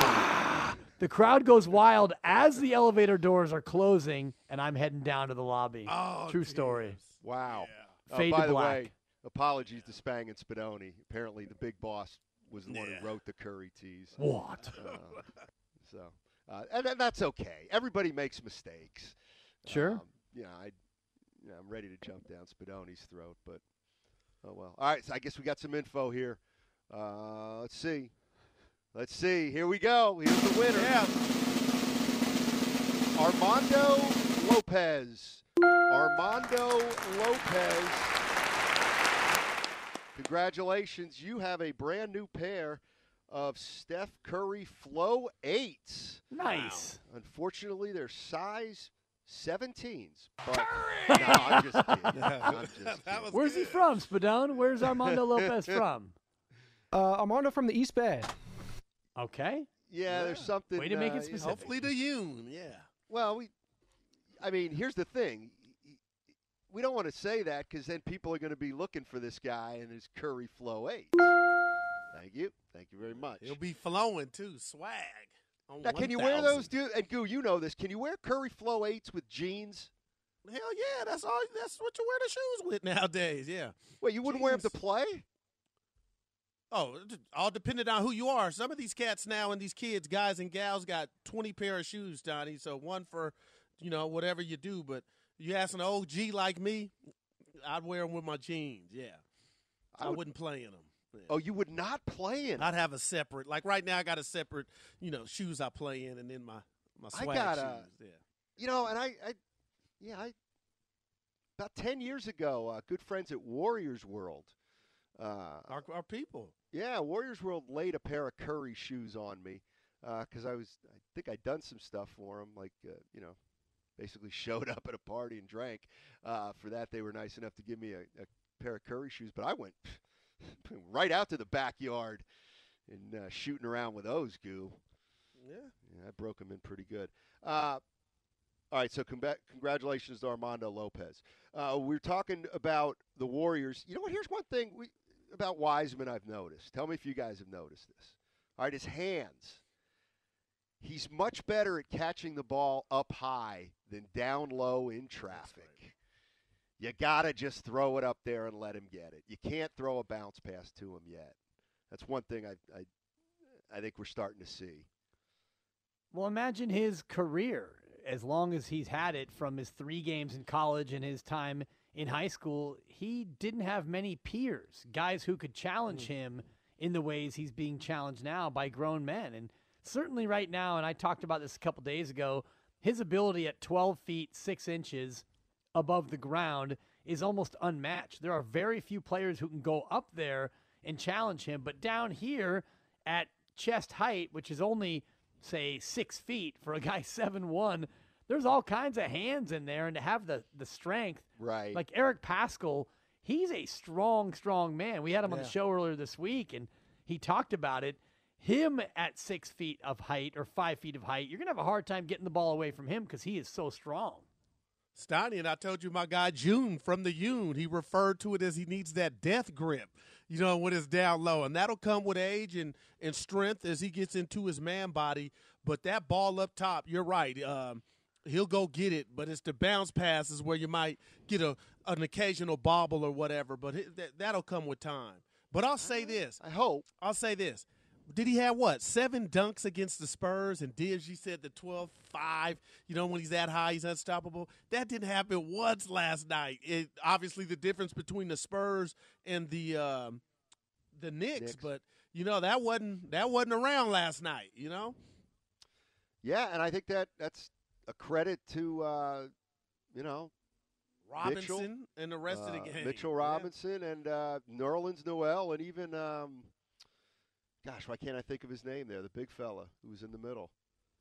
[SPEAKER 7] Rah! The crowd goes wild as the elevator doors are closing, and I'm heading down to the lobby.
[SPEAKER 6] Oh,
[SPEAKER 7] True story.
[SPEAKER 4] Wow. Uh,
[SPEAKER 7] Fade
[SPEAKER 4] by
[SPEAKER 7] to
[SPEAKER 4] the
[SPEAKER 7] black.
[SPEAKER 4] way, apologies to Spang and Spadoni. Apparently, the big boss was the one
[SPEAKER 6] Yeah.
[SPEAKER 4] who wrote the Curry tease.
[SPEAKER 7] What?
[SPEAKER 4] Uh, so, uh, and, and that's okay. Everybody makes mistakes.
[SPEAKER 7] Sure.
[SPEAKER 4] Um, you know, I, you know, I'm ready to jump down Spadoni's throat, but oh well. All right, so I guess we got some info here. Uh, let's see. Let's see. Here we go. Here's the winner.
[SPEAKER 6] Yeah.
[SPEAKER 4] Armando Lopez. Armando Lopez. Congratulations. You have a brand new pair of Steph Curry Flow eights.
[SPEAKER 7] Nice.
[SPEAKER 4] Unfortunately, they're size seventeens. But no, I'm just kidding. I'm just
[SPEAKER 6] That
[SPEAKER 4] kidding.
[SPEAKER 6] was
[SPEAKER 7] Where's he
[SPEAKER 6] good.
[SPEAKER 7] from, Spadone? Where's Armando Lopez from?
[SPEAKER 10] Uh, Armando from the East Bay.
[SPEAKER 7] Okay.
[SPEAKER 4] Yeah, there's
[SPEAKER 6] Yeah.
[SPEAKER 4] something.
[SPEAKER 7] Way to make it
[SPEAKER 4] uh, you know,
[SPEAKER 7] specific.
[SPEAKER 6] Hopefully the Yoon. Yeah.
[SPEAKER 4] Well, we. I mean, here's the thing. We don't want to say that because then people are going to be looking for this guy and his Curry Flow eight. Thank you. Thank you very much.
[SPEAKER 6] It'll be flowing too. Swag. On
[SPEAKER 4] Now, can you wear those, dude? And Goo, you know this. Can you wear Curry Flow eights with jeans?
[SPEAKER 6] Hell yeah. That's all. That's what you wear the shoes with nowadays. Yeah.
[SPEAKER 4] Wait, you wouldn't wear them to
[SPEAKER 6] Jeans.
[SPEAKER 4] play?
[SPEAKER 6] Oh, it just all depending on who you are. Some of these cats now and these kids, guys and gals, got twenty pair of shoes, Donnie. So one for, you know, whatever you do. But you ask an O G like me, I'd wear them with my jeans. Yeah, I,
[SPEAKER 4] I would-
[SPEAKER 6] wouldn't play in them. Yeah.
[SPEAKER 4] Oh, you would not play in.
[SPEAKER 6] I'd have a separate. Like right now, I got a separate, you know, shoes I play in, and then my my
[SPEAKER 4] I
[SPEAKER 6] swag
[SPEAKER 4] got a-
[SPEAKER 6] shoes. Yeah.
[SPEAKER 4] You know, and I, I yeah, I about ten years ago, uh, good friends at Warriors World. Uh,
[SPEAKER 6] Our, our people.
[SPEAKER 4] Yeah, Warriors World laid a pair of Curry shoes on me because I was, I think I'd done some stuff for them, like, uh, you know, basically showed up at a party and drank. Uh, for that, they were nice enough to give me a, a pair of Curry shoes, but I went right out to the backyard and uh, shooting around with those, Goo.
[SPEAKER 6] Yeah.
[SPEAKER 4] Yeah, I broke them in pretty good. Uh, all right, so con- congratulations to Armando Lopez. Uh, we're talking about the Warriors. You know what? Here's one thing we, about Wiseman I've noticed. Tell me if you guys have noticed this. All right, his hands. He's much better at catching the ball up high than down low in traffic. Right. You got to just throw it up there and let him get it. You can't throw a bounce pass to him yet. That's one thing I, I, I think we're starting to see.
[SPEAKER 7] Well, imagine his career as long as he's had it from his three games in college and his time in high school. He didn't have many peers, guys who could challenge mm. him in the ways he's being challenged now by grown men. And certainly right now, and I talked about this a couple days ago, his ability at twelve feet, six inches above the ground is almost unmatched. There are very few players who can go up there and challenge him, but down here at chest height, which is only, say, six feet for a guy seven one, there's all kinds of hands in there, and to have the, the strength.
[SPEAKER 4] Right.
[SPEAKER 7] Like Eric Paschal, he's a strong, strong man. We had him on
[SPEAKER 6] Yeah.
[SPEAKER 7] the show earlier this week, and he talked about it. Him at six feet of height or five feet of height, you're going to have a hard time getting the ball away from him because he is so strong.
[SPEAKER 6] Steiny, and I told you my guy June from the Yoon, he referred to it as he needs that death grip, you know, when it's down low. And that'll come with age and, and strength as he gets into his man body. But that ball up top, you're right. Um, he'll go get it, but it's the bounce passes where you might get a an occasional bobble or whatever. But it, that, that'll come with time. But I'll say this.
[SPEAKER 4] I hope.
[SPEAKER 6] I'll say this. Did he have, what, seven dunks against the Spurs? And Dibbs, you said the twelve five, you know, when he's that high, he's unstoppable. That didn't happen once last night. It, obviously, the difference between the Spurs and the um, the Knicks,
[SPEAKER 4] Knicks.
[SPEAKER 6] But, you know, that wasn't that wasn't around last night, you know?
[SPEAKER 4] Yeah, and I think that that's a credit to, uh, you know,
[SPEAKER 6] Robinson
[SPEAKER 4] Mitchell,
[SPEAKER 6] and the rest of the
[SPEAKER 4] uh,
[SPEAKER 6] game.
[SPEAKER 4] Mitchell
[SPEAKER 6] Yeah.
[SPEAKER 4] Robinson and uh, Nerlens Noel and even, um, gosh, why can't I think of his name there? The big fella who was in the middle.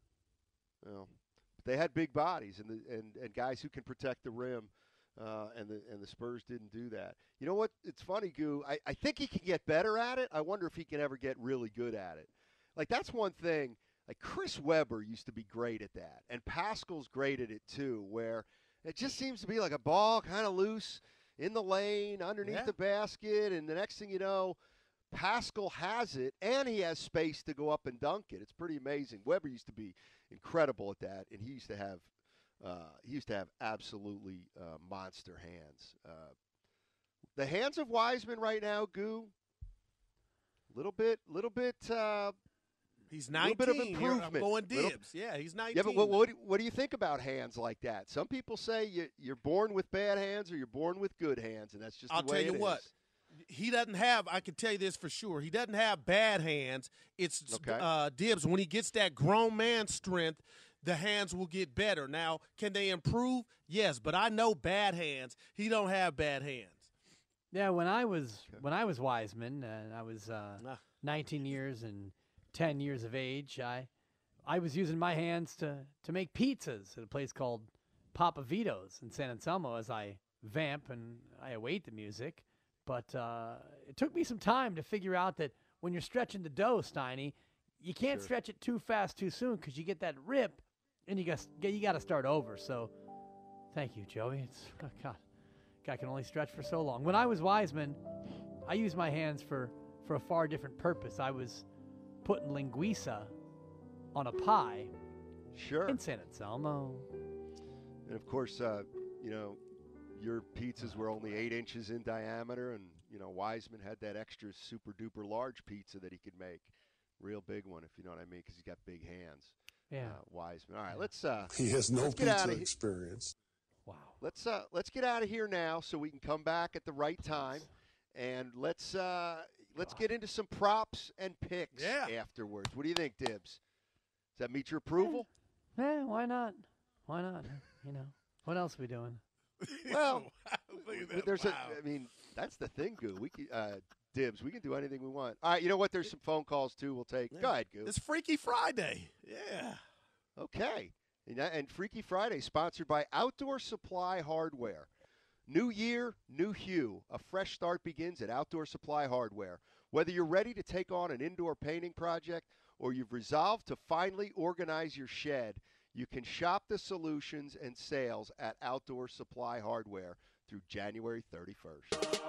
[SPEAKER 4] You know, they had big bodies and the, and, and guys who can protect the rim, uh, and the and the Spurs didn't do that. You know what? It's funny, Goo. I, I think he can get better at it. I wonder if he can ever get really good at it. Like, that's one thing. Like, Chris Webber used to be great at that, and Pascal's great at it too, where it just seems to be like a ball kind of loose in the lane, underneath
[SPEAKER 6] Yeah.
[SPEAKER 4] the basket, and the next thing you know, Pascal has it, and he has space to go up and dunk it. It's pretty amazing. Webber used to be incredible at that, and he used to have uh, he used to have absolutely uh, monster hands. Uh, the hands of Wiseman right now, Goo, little bit, little bit. Uh,
[SPEAKER 6] He's
[SPEAKER 4] little
[SPEAKER 6] nineteen.
[SPEAKER 4] bit of
[SPEAKER 6] Here, I'm
[SPEAKER 4] improvement.
[SPEAKER 6] going
[SPEAKER 4] Little-
[SPEAKER 6] Dibbs. Yeah, he's nineteen.
[SPEAKER 4] Yeah, but what, what, do- what do you think about hands like that? Some people say you, you're born with bad hands or you're born with good hands, and that's just
[SPEAKER 6] I'll
[SPEAKER 4] the way
[SPEAKER 6] tell you
[SPEAKER 4] it
[SPEAKER 6] what.
[SPEAKER 4] is.
[SPEAKER 6] He doesn't have, I can tell you this for sure, he doesn't have bad hands. It's
[SPEAKER 4] Okay.
[SPEAKER 6] uh, Dibbs. When he gets that grown man strength, the hands will get better. Now, can they improve? Yes, but I know bad hands. He don't have bad hands.
[SPEAKER 7] Yeah, when I was when I was Wiseman, and I was uh,
[SPEAKER 6] Ah.
[SPEAKER 7] nineteen years and ten years of age, I I was using my hands to to make pizzas at a place called Papa Vito's in San Anselmo as I vamp and I await the music. But uh, it took me some time to figure out that when you're stretching the dough, Steiny, you can't
[SPEAKER 4] Sure.
[SPEAKER 7] stretch it too fast too soon because you get that rip, and you got you got to start over. So, thank you, Joey. It's oh God, guy can only stretch for so long. When I was Wiseman, I used my hands for for a far different purpose. I was putting linguiça on a pie
[SPEAKER 4] Sure.
[SPEAKER 7] in San Anselmo.
[SPEAKER 4] And of course, uh, you know, your pizzas were only eight inches in diameter, and you know Wiseman had that extra super duper large pizza that he could make, real big one, if you know what I mean, because he's got big hands.
[SPEAKER 7] Yeah.
[SPEAKER 4] Uh, Wiseman. All right, let's. Uh,
[SPEAKER 11] He has no
[SPEAKER 4] let's get
[SPEAKER 11] pizza
[SPEAKER 4] outta he-
[SPEAKER 11] experience.
[SPEAKER 7] Wow.
[SPEAKER 4] Let's uh, let's get out of here now, so we can come back at the right time, and let's uh, let's get into some props and picks
[SPEAKER 6] Yeah.
[SPEAKER 4] afterwards. What do you think, Dibbs? Does that meet your approval?
[SPEAKER 7] Eh, why not? Why not? You know, what else are we doing?
[SPEAKER 4] Well,
[SPEAKER 6] Look at that.
[SPEAKER 4] there's
[SPEAKER 6] Wow.
[SPEAKER 4] a. I mean, that's the thing, Goo. We can, uh, Dibbs. We can do anything we want. All right, you know what? There's some phone calls too. We'll take. Go ahead, Goo.
[SPEAKER 6] It's Freaky Friday. Yeah.
[SPEAKER 4] Okay. And, that- and Freaky Friday, sponsored by Outdoor Supply Hardware. New year, new hue. A fresh start begins at Outdoor Supply Hardware. Whether you're ready to take on an indoor painting project or you've resolved to finally organize your shed, you can shop the solutions and sales at Outdoor Supply Hardware through January thirty-first.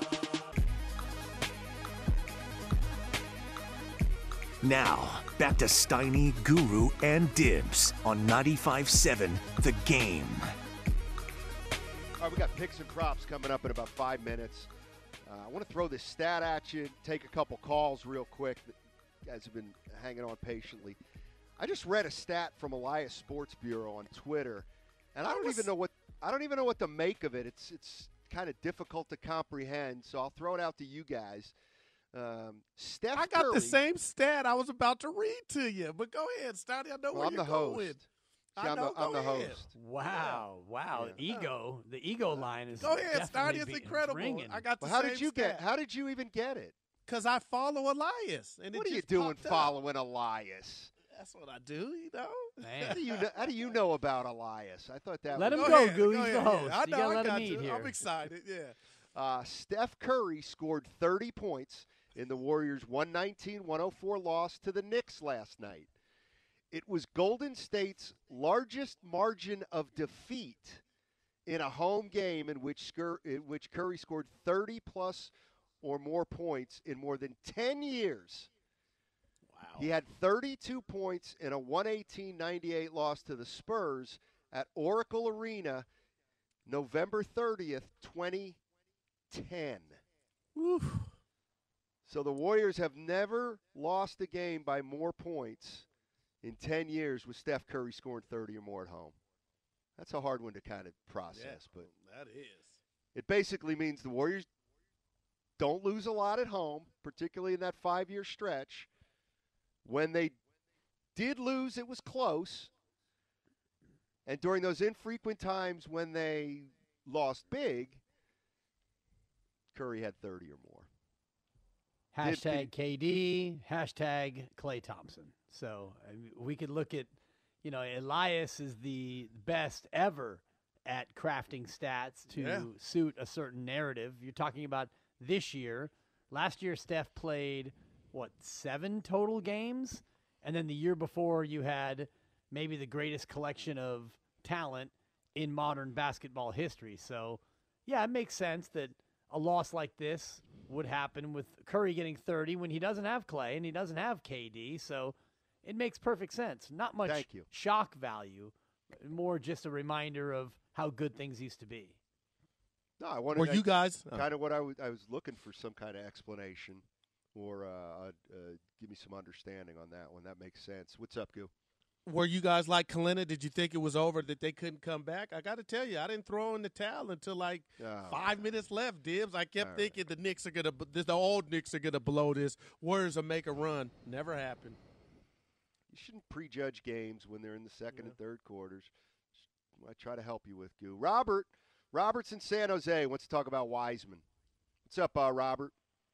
[SPEAKER 8] Now, back to Steiny, Guru, and Dibbs on ninety-five seven The Game.
[SPEAKER 4] All right, we got picks and props coming up in about five minutes. Uh, I want to throw this stat at you, take a couple calls real quick. You guys have been hanging on patiently. I just read a stat from Elias Sports Bureau on Twitter, and I don't even know what I don't even know what to make of it. It's it's kind of difficult to comprehend, so I'll throw it out to you guys. Um, Steph
[SPEAKER 6] I got
[SPEAKER 4] Curry,
[SPEAKER 6] the same stat I was about to read to you, but go ahead, Stotty. I know
[SPEAKER 4] Well,
[SPEAKER 6] where
[SPEAKER 4] I'm
[SPEAKER 6] you're
[SPEAKER 4] the
[SPEAKER 6] going.
[SPEAKER 4] host. See,
[SPEAKER 6] I
[SPEAKER 4] I'm,
[SPEAKER 6] know,
[SPEAKER 4] the, I'm
[SPEAKER 6] go
[SPEAKER 4] the
[SPEAKER 6] ahead.
[SPEAKER 4] host.
[SPEAKER 7] Wow, wow.
[SPEAKER 4] Yeah.
[SPEAKER 7] Ego, the ego line is
[SPEAKER 6] Go ahead,
[SPEAKER 7] definitely
[SPEAKER 6] Steiny. It's
[SPEAKER 7] be-
[SPEAKER 6] incredible.
[SPEAKER 7] ringing.
[SPEAKER 6] I got the
[SPEAKER 4] Well, how
[SPEAKER 6] same
[SPEAKER 4] did you
[SPEAKER 6] stat.
[SPEAKER 4] get? How did you even get it?
[SPEAKER 6] Because I follow Elias. And
[SPEAKER 4] What
[SPEAKER 6] it
[SPEAKER 4] are you
[SPEAKER 6] just
[SPEAKER 4] doing
[SPEAKER 6] popped up.
[SPEAKER 4] following Elias?
[SPEAKER 6] That's what I do, you know?
[SPEAKER 7] Man.
[SPEAKER 4] How do you know, how do you know about Elias? I thought that
[SPEAKER 7] Let
[SPEAKER 4] was
[SPEAKER 7] him
[SPEAKER 6] Go
[SPEAKER 7] go,
[SPEAKER 6] ahead,
[SPEAKER 7] Goo.
[SPEAKER 6] go
[SPEAKER 7] He's the
[SPEAKER 6] ahead,
[SPEAKER 7] host.
[SPEAKER 6] yeah. I
[SPEAKER 7] You
[SPEAKER 6] know,
[SPEAKER 7] gotta
[SPEAKER 6] I
[SPEAKER 7] let him
[SPEAKER 6] got
[SPEAKER 7] eat
[SPEAKER 6] you.
[SPEAKER 7] here.
[SPEAKER 6] I'm excited, yeah.
[SPEAKER 4] Uh, Steph Curry scored thirty points in the Warriors' one nineteen one oh four loss to the Knicks last night. It was Golden State's largest margin of defeat in a home game in which, Scur- in which Curry scored thirty plus or more points in more than ten years.
[SPEAKER 6] Wow.
[SPEAKER 4] He had thirty-two points in a one eighteen ninety-eight loss to the Spurs at Oracle Arena November thirtieth, twenty ten.
[SPEAKER 6] Oof.
[SPEAKER 4] So the Warriors have never lost a game by more points in ten years with Steph Curry scoring thirty or more at home. That's a hard one to kind of process,
[SPEAKER 6] Yeah,
[SPEAKER 4] but
[SPEAKER 6] that is.
[SPEAKER 4] it basically means the Warriors don't lose a lot at home, particularly in that five-year stretch. When they did lose, it was close. And during those infrequent times when they lost big, Curry had thirty or more. Did-
[SPEAKER 7] Hashtag
[SPEAKER 4] did-
[SPEAKER 7] K D, hashtag Klay Thompson. So I mean, we could look at, you know, Elias is the best ever at crafting stats to
[SPEAKER 6] Yeah.
[SPEAKER 7] suit a certain narrative. You're talking about this year. Last year, Steph played, what, seven total games? And then the year before, you had maybe the greatest collection of talent in modern basketball history. So, yeah, it makes sense that a loss like this would happen with Curry getting thirty when he doesn't have Klay and he doesn't have K D. So it makes perfect sense. Not much
[SPEAKER 4] Thank you.
[SPEAKER 7] shock value, more just a reminder of how good things used to be.
[SPEAKER 4] No, I wanted
[SPEAKER 6] Were
[SPEAKER 4] to-
[SPEAKER 6] you guys? oh.
[SPEAKER 4] kind of what I was, I was looking for, some kind of explanation or uh, uh, give me some understanding on that one. That makes sense. What's up, Goo?
[SPEAKER 6] Were you guys like Kalina? Did you think it was over, that they couldn't come back? I got to tell you, I didn't throw in the towel until like
[SPEAKER 4] Oh,
[SPEAKER 6] five minutes left, Dibs. I kept
[SPEAKER 4] All
[SPEAKER 6] thinking the Knicks are going to, the old Knicks are going to blow this. Warriors will make a run. Never happened.
[SPEAKER 4] You shouldn't prejudge games when they're in the second and third quarters. I try to help you with, Goo. Robert, Robert's in San Jose wants to talk about Wiseman. What's up, uh, Robert?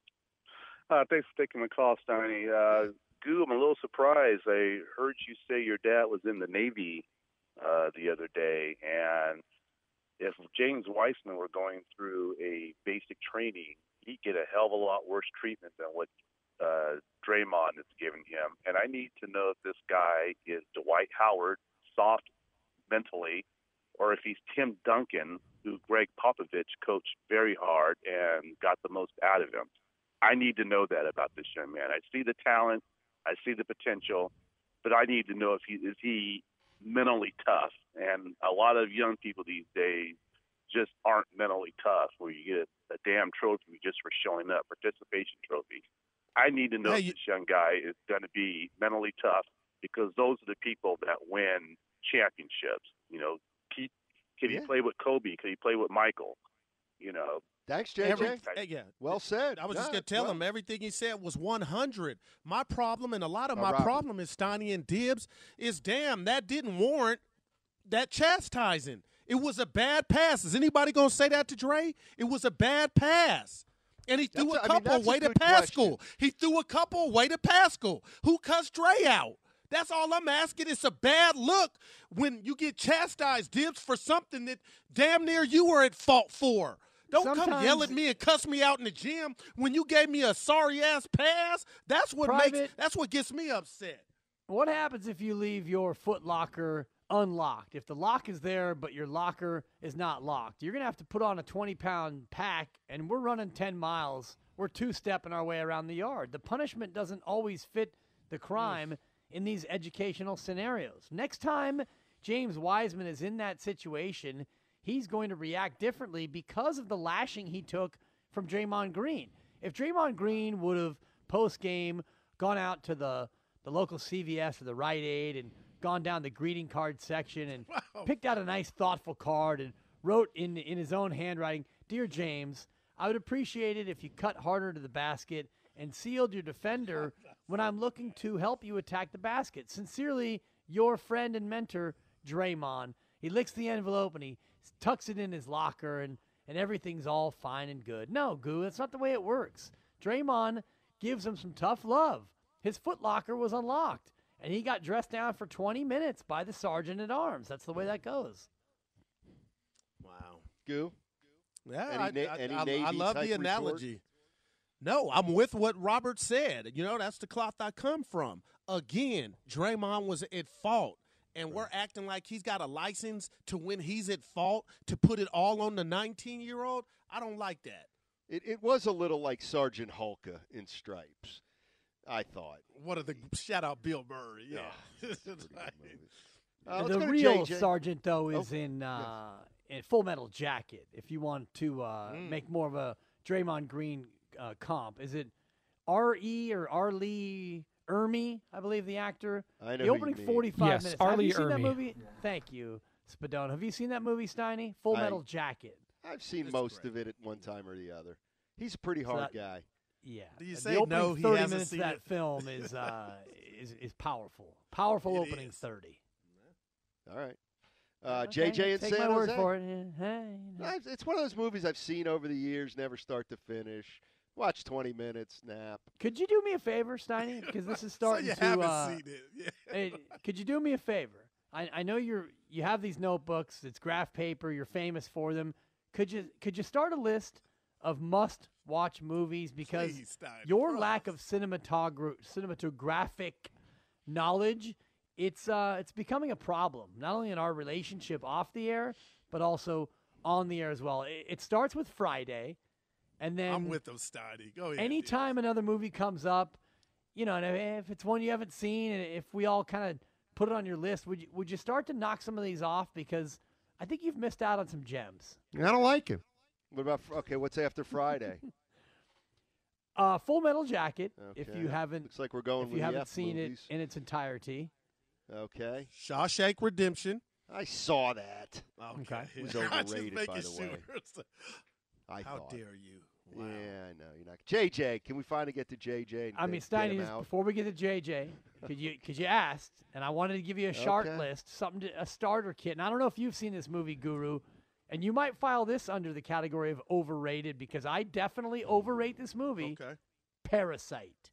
[SPEAKER 11] Uh, thanks for taking my call, Steiny. Uh, Goo, I'm a little surprised. I heard you say your dad was in the Navy uh, the other day, and if James Wiseman were going through a basic training, he'd get a hell of a lot worse treatment than what uh, Draymond is giving him. And I need to know if this guy is Dwight Howard, soft mentally, or if he's Tim Duncan, who Greg Popovich coached very hard and got the most out of him. I need to know that about this young man. I see the talent, I see the potential, but I need to know if he is he mentally tough. And a lot of young people these days just aren't mentally tough, where you get a damn trophy just for showing up, participation trophy. I need to know
[SPEAKER 6] Hey,
[SPEAKER 11] if
[SPEAKER 6] you-
[SPEAKER 11] this young guy is going to be mentally tough, because those are the people that win championships. You know, he, can
[SPEAKER 4] Yeah.
[SPEAKER 11] he play with Kobe? Can he play with Michael? You know,
[SPEAKER 4] Thanks, J J.
[SPEAKER 6] Every, eh, yeah.
[SPEAKER 4] well said.
[SPEAKER 6] I was
[SPEAKER 4] No,
[SPEAKER 6] just going to tell
[SPEAKER 4] well,
[SPEAKER 6] him everything he said was one hundred. My problem, and a lot of
[SPEAKER 4] Uh,
[SPEAKER 6] my
[SPEAKER 4] Robert.
[SPEAKER 6] problem is Steiny and Dibs, is damn, that didn't warrant that chastising. It was a bad pass. Is anybody going to say that to Dre? It was a bad pass. And he threw
[SPEAKER 4] That's
[SPEAKER 6] a
[SPEAKER 4] a- I mean,
[SPEAKER 6] couple
[SPEAKER 4] that's a
[SPEAKER 6] away to
[SPEAKER 4] good
[SPEAKER 6] Pascal. He threw a couple away to Pascal, who cussed Dre out. That's all I'm asking. It's a bad look when you get chastised, Dibs, for something that damn near you were at fault for. Don't come yell
[SPEAKER 7] Sometimes-
[SPEAKER 6] at me and cuss me out in the gym when you gave me a sorry ass pass. That's what makes
[SPEAKER 7] Private-
[SPEAKER 6] that's what gets me upset.
[SPEAKER 7] What happens if you leave your Foot Locker unlocked? If the lock is there, but your locker is not locked, you're going to have to put on a twenty-pound pack, and we're running ten miles. We're two-stepping our way around the yard. The punishment doesn't always fit the crime in these educational scenarios. Next time James Wiseman is in that situation, he's going to react differently because of the lashing he took from Draymond Green. If Draymond Green would have, post-game, gone out to the, the local C V S or the Rite Aid and gone down the greeting card section and
[SPEAKER 6] Wow.
[SPEAKER 7] picked out a nice, thoughtful card and wrote in, in his own handwriting, "Dear James, I would appreciate it if you cut harder to the basket and sealed your defender when I'm looking to help you attack the basket. Sincerely, your friend and mentor, Draymond. He licks the envelope and he tucks it in his locker, and, and everything's all fine and good. No, Goo, that's not the way it works. Draymond gives him some tough love. His foot locker was unlocked, and he got dressed down for twenty minutes by the sergeant at arms. That's the way that goes.
[SPEAKER 6] Wow.
[SPEAKER 4] Goo?
[SPEAKER 6] Yeah,
[SPEAKER 4] Any
[SPEAKER 6] I,
[SPEAKER 4] na- any
[SPEAKER 6] I, I, I
[SPEAKER 4] Navy
[SPEAKER 6] love
[SPEAKER 4] type
[SPEAKER 6] the
[SPEAKER 4] retort?
[SPEAKER 6] analogy. No, I'm with what Robert said. You know, that's the cloth I come from. Again, Draymond was at fault, and we're acting like he's got a license to when he's at fault to put it all on the nineteen-year-old. I don't like that.
[SPEAKER 4] It, it was a little like Sergeant Hulka in Stripes, I thought.
[SPEAKER 6] What are the shout out Bill Murray? Yeah.
[SPEAKER 4] Uh, let's
[SPEAKER 7] the
[SPEAKER 4] go to
[SPEAKER 7] real
[SPEAKER 4] J J.
[SPEAKER 7] sergeant, though, is
[SPEAKER 4] Oh,
[SPEAKER 7] in uh, in Full Metal Jacket. If you want to uh,
[SPEAKER 6] Mm.
[SPEAKER 7] make more of a Draymond Green uh, comp, is it R E or R. Lee Ermey? I believe the actor.
[SPEAKER 4] I know
[SPEAKER 7] the
[SPEAKER 4] who you
[SPEAKER 7] opening
[SPEAKER 4] mean.
[SPEAKER 7] forty-five
[SPEAKER 10] Yes,
[SPEAKER 7] minutes.
[SPEAKER 10] R.
[SPEAKER 7] Have
[SPEAKER 10] Lee
[SPEAKER 7] you seen that
[SPEAKER 10] Ermey.
[SPEAKER 7] movie? Thank you, Spadone. Have you seen that movie, Steiny? Full
[SPEAKER 4] I-
[SPEAKER 7] Metal Jacket.
[SPEAKER 4] I've seen
[SPEAKER 6] It's
[SPEAKER 4] most
[SPEAKER 6] great.
[SPEAKER 4] of it at one time or the other. He's a pretty
[SPEAKER 7] So
[SPEAKER 4] hard
[SPEAKER 7] that-
[SPEAKER 4] guy.
[SPEAKER 7] Yeah.
[SPEAKER 6] Do you
[SPEAKER 7] The
[SPEAKER 6] say
[SPEAKER 7] opening
[SPEAKER 6] no, he
[SPEAKER 7] thirty
[SPEAKER 6] hasn't
[SPEAKER 7] minutes of
[SPEAKER 6] seen
[SPEAKER 7] that
[SPEAKER 6] it?
[SPEAKER 7] film is uh, is is powerful. Powerful
[SPEAKER 6] It
[SPEAKER 7] opening
[SPEAKER 6] is.
[SPEAKER 7] thirty.
[SPEAKER 4] All right. Uh,
[SPEAKER 7] Okay,
[SPEAKER 4] J J and
[SPEAKER 7] take
[SPEAKER 4] San
[SPEAKER 7] my word
[SPEAKER 4] Jose.
[SPEAKER 7] for it. Yeah, hey, you know.
[SPEAKER 4] I've- It's one of those movies I've seen over the years, never start to finish. Watch twenty minutes, nap.
[SPEAKER 7] Could you do me a favor, Steiny? Because this is starting
[SPEAKER 6] so you
[SPEAKER 7] to.
[SPEAKER 6] haven't
[SPEAKER 7] uh,
[SPEAKER 6] seen it. Yeah.
[SPEAKER 7] Hey, could you do me a favor? I, I know you're you have these notebooks. It's graph paper. You're famous for them. Could you could you start a list of must watch movies because
[SPEAKER 6] Please, Stein,
[SPEAKER 7] your
[SPEAKER 6] promise.
[SPEAKER 7] lack of cinematogra- cinematographic knowledge, it's uh it's becoming a problem not only in our relationship off the air but also on the air as well. It, it starts with Friday, and then
[SPEAKER 6] I'm with them, Steiny. Go ahead.
[SPEAKER 7] anytime another movie comes up, you know, and if it's one you haven't seen, and if we all kind of put it on your list, would you, would you start to knock some of these off? Because I think you've missed out on some gems.
[SPEAKER 4] I don't like him. What about, fr- okay, what's after Friday?
[SPEAKER 7] Uh, Full Metal Jacket, if
[SPEAKER 4] Okay.
[SPEAKER 7] you haven't,
[SPEAKER 4] Looks like we're going
[SPEAKER 7] if
[SPEAKER 4] with
[SPEAKER 7] you
[SPEAKER 4] the
[SPEAKER 7] haven't
[SPEAKER 4] F
[SPEAKER 7] seen
[SPEAKER 4] movies.
[SPEAKER 7] it in its entirety.
[SPEAKER 4] Okay.
[SPEAKER 6] Shawshank Redemption.
[SPEAKER 4] I saw that.
[SPEAKER 6] Okay.
[SPEAKER 4] It was
[SPEAKER 6] I'm just
[SPEAKER 4] overrated,
[SPEAKER 6] making
[SPEAKER 4] by the way.
[SPEAKER 6] sure.
[SPEAKER 4] I
[SPEAKER 6] How
[SPEAKER 4] thought.
[SPEAKER 6] dare you? Wow.
[SPEAKER 4] Yeah, I know. You're not. J J, can we finally get to J J? And
[SPEAKER 7] I mean,
[SPEAKER 4] get, get
[SPEAKER 7] Steiny,
[SPEAKER 4] him
[SPEAKER 7] just
[SPEAKER 4] out?
[SPEAKER 7] before we get to J J, could you could you asked, and I wanted to give you a shark
[SPEAKER 4] Okay.
[SPEAKER 7] list, something to, a starter kit. And I don't know if you've seen this movie, Guru, and you might file this under the category of overrated because I definitely overrate this movie.
[SPEAKER 6] Okay.
[SPEAKER 7] Parasite.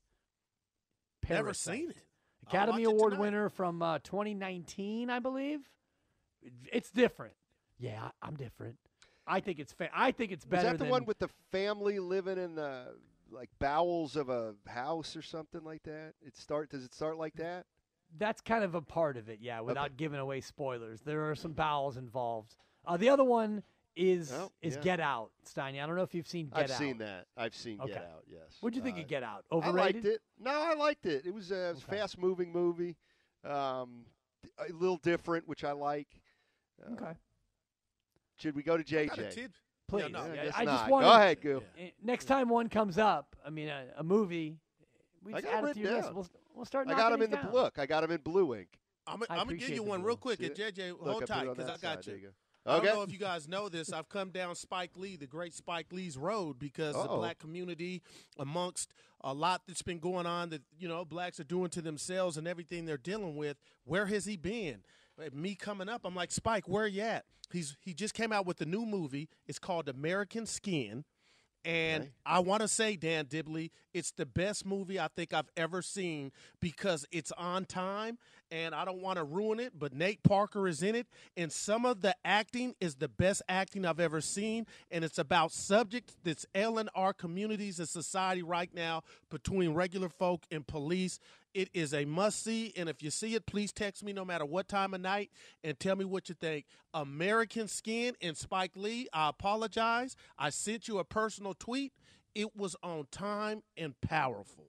[SPEAKER 6] Never
[SPEAKER 7] Parasite.
[SPEAKER 6] seen it. I'll
[SPEAKER 7] Academy
[SPEAKER 6] watch it
[SPEAKER 7] Award
[SPEAKER 6] tonight.
[SPEAKER 7] winner from uh, twenty nineteen, I believe. It's different. Yeah, I- I'm different. I think it's fa- I think it's
[SPEAKER 4] Is
[SPEAKER 7] better
[SPEAKER 4] that the
[SPEAKER 7] than
[SPEAKER 4] one with the family living in the like bowels of a house or something like that? It start. Does it start like that?
[SPEAKER 7] That's kind of a part of it, yeah, without giving away spoilers. There are some bowels involved. Uh, the other one is
[SPEAKER 4] Oh,
[SPEAKER 7] is
[SPEAKER 4] yeah.
[SPEAKER 7] Get Out, Steiny. I don't know if you've seen Get
[SPEAKER 4] I've
[SPEAKER 7] Out.
[SPEAKER 4] seen that. I've seen
[SPEAKER 7] Okay.
[SPEAKER 4] Get Out. Yes.
[SPEAKER 7] What'd you think
[SPEAKER 4] Uh,
[SPEAKER 7] of Get Out?
[SPEAKER 4] I
[SPEAKER 7] Overrated?
[SPEAKER 4] liked it. No, I liked it. It was a
[SPEAKER 7] Okay.
[SPEAKER 4] fast-moving movie, um, a little different, which I like. Uh,
[SPEAKER 7] Okay.
[SPEAKER 4] Should we go to J
[SPEAKER 6] Got a
[SPEAKER 4] J?
[SPEAKER 6] tid-
[SPEAKER 7] Please.
[SPEAKER 6] Yeah, no.
[SPEAKER 4] I
[SPEAKER 7] Yeah,
[SPEAKER 4] guess
[SPEAKER 7] I just
[SPEAKER 4] not.
[SPEAKER 7] wanted.
[SPEAKER 4] Go ahead, Goo.
[SPEAKER 7] eh, Next time one comes up, I mean, a, a movie, we
[SPEAKER 4] I
[SPEAKER 7] just
[SPEAKER 4] got
[SPEAKER 7] add it to
[SPEAKER 4] written
[SPEAKER 7] your list.
[SPEAKER 4] down.
[SPEAKER 7] We'll, we'll start
[SPEAKER 4] I got
[SPEAKER 7] knocking
[SPEAKER 4] him in
[SPEAKER 7] these
[SPEAKER 4] the
[SPEAKER 7] down.
[SPEAKER 4] look. I got him in blue ink.
[SPEAKER 6] I'm,
[SPEAKER 7] I
[SPEAKER 6] I'm gonna give
[SPEAKER 7] appreciate
[SPEAKER 6] you
[SPEAKER 7] the
[SPEAKER 6] one
[SPEAKER 7] blue.
[SPEAKER 6] real quick,
[SPEAKER 4] See
[SPEAKER 6] and
[SPEAKER 4] it?
[SPEAKER 6] J J,
[SPEAKER 4] Look,
[SPEAKER 6] hold
[SPEAKER 4] I put it
[SPEAKER 6] tight
[SPEAKER 4] on
[SPEAKER 6] because I
[SPEAKER 4] that
[SPEAKER 6] got
[SPEAKER 4] side. There
[SPEAKER 6] you.
[SPEAKER 4] you go.
[SPEAKER 6] I
[SPEAKER 4] Okay.
[SPEAKER 6] don't know if you guys know this. I've come down Spike Lee, the great Spike Lee's road, because the
[SPEAKER 4] Uh-oh.
[SPEAKER 6] black community, amongst a lot that's been going on that, you know, blacks are doing to themselves and everything they're dealing with, where has he been? Uh, Me coming up, I'm like, Spike, where you at? He's He just came out with a new movie. It's called American Skin. And
[SPEAKER 4] Okay.
[SPEAKER 6] I want to say, Dan Dibley, it's the best movie I think I've ever seen because it's on time, and I don't want to ruin it, but Nate Parker is in it, and some of the acting is the best acting I've ever seen, and it's about subjects that's ailing our communities and society right now between regular folk and police. It is a must-see, and if you see it, please text me no matter what time of night and tell me what you think. American Skin and Spike Lee, I apologize. I sent you a personal tweet. It was on time and powerful.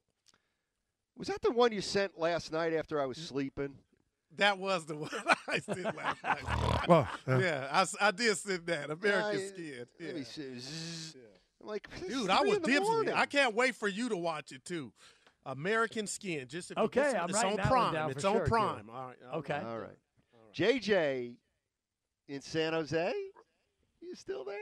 [SPEAKER 4] Was that the one you sent last night after I was sleeping?
[SPEAKER 6] That was the one I sent last night.
[SPEAKER 9] Well, uh,
[SPEAKER 6] yeah, I, s- I did send that. American
[SPEAKER 4] I-
[SPEAKER 6] Skin.
[SPEAKER 4] Let me
[SPEAKER 6] Yeah.
[SPEAKER 4] see. Zzz. I'm like, this is
[SPEAKER 6] Dude, I
[SPEAKER 4] three
[SPEAKER 6] was
[SPEAKER 4] in the
[SPEAKER 6] dipsy.
[SPEAKER 4] morning.
[SPEAKER 6] I can't wait for you to watch it, too. American Skin. Just if you
[SPEAKER 7] Okay,
[SPEAKER 6] get some-
[SPEAKER 7] I'm
[SPEAKER 6] it's
[SPEAKER 7] writing
[SPEAKER 6] on
[SPEAKER 7] that one
[SPEAKER 6] Prime.
[SPEAKER 7] down
[SPEAKER 6] It's
[SPEAKER 7] for
[SPEAKER 6] on
[SPEAKER 7] sure,
[SPEAKER 6] Prime.
[SPEAKER 7] Gil.
[SPEAKER 6] All right.
[SPEAKER 7] Okay.
[SPEAKER 4] All right. J J in San Jose? You still there?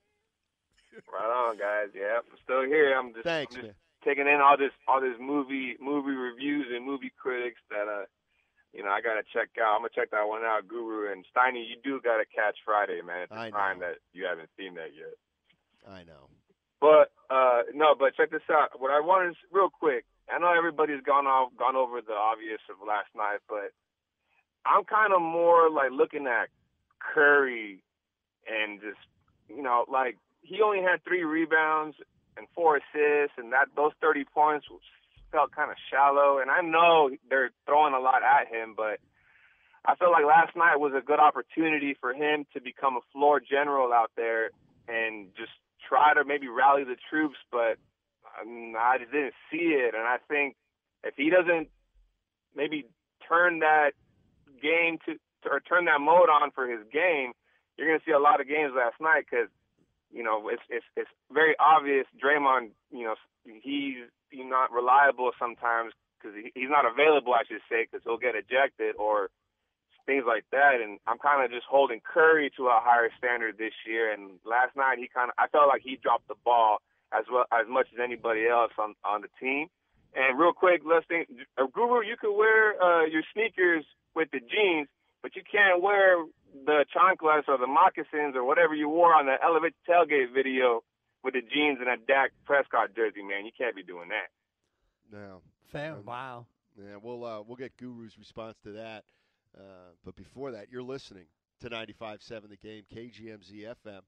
[SPEAKER 12] Right on, guys. Yeah, I'm still here. I'm just,
[SPEAKER 4] Thanks,
[SPEAKER 12] I'm just
[SPEAKER 4] man.
[SPEAKER 12] taking in all this, all this movie, movie reviews and movie critics that uh, you know, I got to check out. I'm going to check that one out, Guru. And Steiny, you do got to catch Friday, man. It's a sign that you haven't seen that yet.
[SPEAKER 4] I know.
[SPEAKER 12] But, uh, no, but check this out. What I wanted is real quick. I know everybody's gone off, gone over the obvious of last night, but I'm kind of more like looking at Curry and just, you know, like he only had three rebounds and four assists, and that those thirty points felt kind of shallow. And I know they're throwing a lot at him, but I felt like last night was a good opportunity for him to become a floor general out there and just try to maybe rally the troops, but I, mean, I just didn't see it. And I think if he doesn't maybe turn that game to, or turn that mode on for his game, you're going to see a lot of games last night because, you know, it's, it's, it's very obvious Draymond, you know, he's, he's not reliable sometimes because he, he's not available, I should say, because he'll get ejected or things like that. And I'm kind of just holding Curry to a higher standard this year. And last night he kind of, I felt like he dropped the ball as well as much as anybody else on, on the team. And real quick, let's think, uh, Guru, you could wear uh, your sneakers with the jeans, but you can't wear the chanclas or the moccasins or whatever you wore on the elevated tailgate video with the jeans and a Dak Prescott jersey, man. You can't be doing that.
[SPEAKER 4] No.
[SPEAKER 7] Fair.
[SPEAKER 4] Um,
[SPEAKER 7] wow.
[SPEAKER 4] Yeah, we'll uh, we'll get Guru's response to that. Uh, but before that, you're listening to ninety-five point seven The Game, K G M Z F M,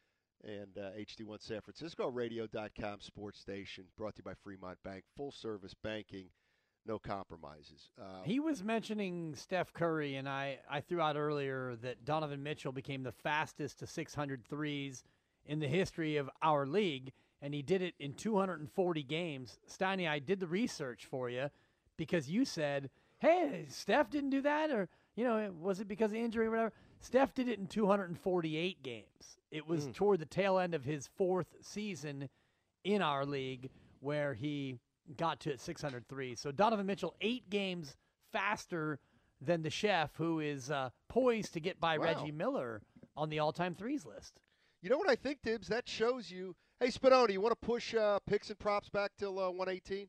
[SPEAKER 4] and uh, H D one San Francisco Radio dot com sports station, brought to you by Fremont Bank. Full service banking, no compromises. Uh,
[SPEAKER 7] he was mentioning Steph Curry, and I, I threw out earlier that Donovan Mitchell became the fastest to six hundred threes in the history of our league, and he did it in two hundred forty games. Steiny, I did the research for you because you said, hey, Steph didn't do that, or, you know, was it because of injury or whatever? Steph did it in two hundred forty-eight games. It was mm. toward the tail end of his fourth season in our league where he got to six hundred three. So Donovan Mitchell, eight games faster than the Chef, who is uh, poised to get by wow. Reggie Miller on the all-time threes list.
[SPEAKER 4] You know what I think, Dibs? That shows you. Hey, Spinoni, you want to push uh, picks and props back till uh, one eighteen?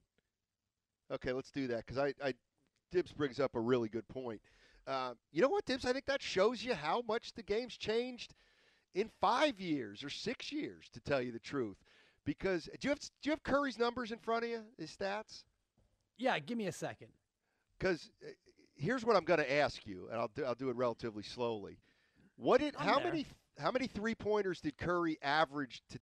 [SPEAKER 4] Okay, let's do that because I, I Dibs brings up a really good point. Uh, you know what, Dibs? I think that shows you how much the game's changed in five years or six years, to tell you the truth. Because do you have do you have Curry's numbers in front of you, his stats?
[SPEAKER 7] Yeah, give me a second.
[SPEAKER 4] Because uh, here's what I'm going to ask you, and I'll do, I'll do it relatively slowly. What did
[SPEAKER 7] I'm
[SPEAKER 4] how
[SPEAKER 7] there.
[SPEAKER 4] many how many three pointers did Curry average to?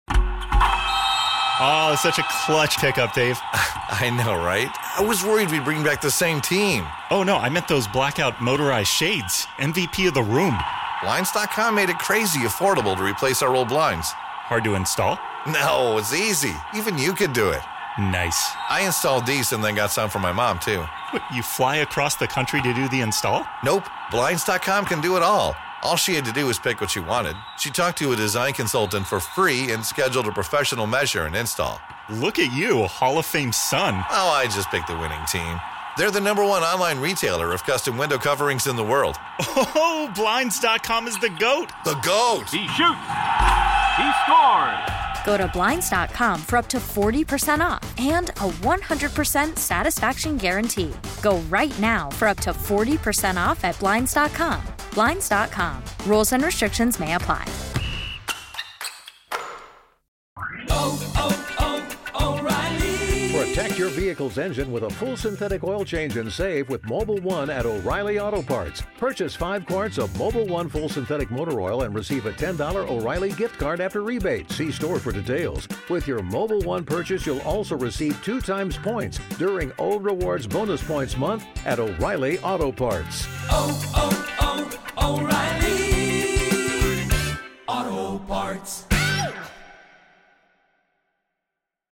[SPEAKER 13] Oh, it's such a clutch pickup, Dave.
[SPEAKER 14] I know, right? I was worried we'd bring back the same team.
[SPEAKER 13] Oh, no, I meant those blackout motorized shades. M V P of the room.
[SPEAKER 14] Blinds dot com made it crazy affordable to replace our old blinds.
[SPEAKER 13] Hard to install?
[SPEAKER 14] No, it's easy. Even you could do it.
[SPEAKER 13] Nice.
[SPEAKER 14] I installed these and then got some for my mom, too.
[SPEAKER 13] What, you fly across the country to do the install?
[SPEAKER 14] Nope. Blinds dot com can do it all. All she had to do was pick what she wanted. She talked to a design consultant for free and scheduled a professional measure and install.
[SPEAKER 13] Look at you, a Hall of Fame son.
[SPEAKER 14] Oh, I just picked the winning team. They're the number one online retailer of custom window coverings in the world.
[SPEAKER 13] Oh, Blinds dot com is the GOAT.
[SPEAKER 14] The GOAT.
[SPEAKER 15] He shoots. He scores.
[SPEAKER 3] Go to Blinds dot com for up to forty percent off and a one hundred percent satisfaction guarantee. Go right now for up to forty percent off at Blinds dot com. Blinds dot com. Rules and restrictions may apply.
[SPEAKER 16] Oh, oh, oh, O'Reilly.
[SPEAKER 17] Protect your vehicle's engine with a full synthetic oil change and save with Mobil one at O'Reilly Auto Parts. Purchase five quarts of Mobil one full synthetic motor oil and receive a ten dollars O'Reilly gift card after rebate. See store for details. With your Mobil one purchase, you'll also receive two times points during O Rewards Bonus Points Month at O'Reilly Auto Parts.
[SPEAKER 16] Oh, oh, oh, O'Reilly Auto Parts.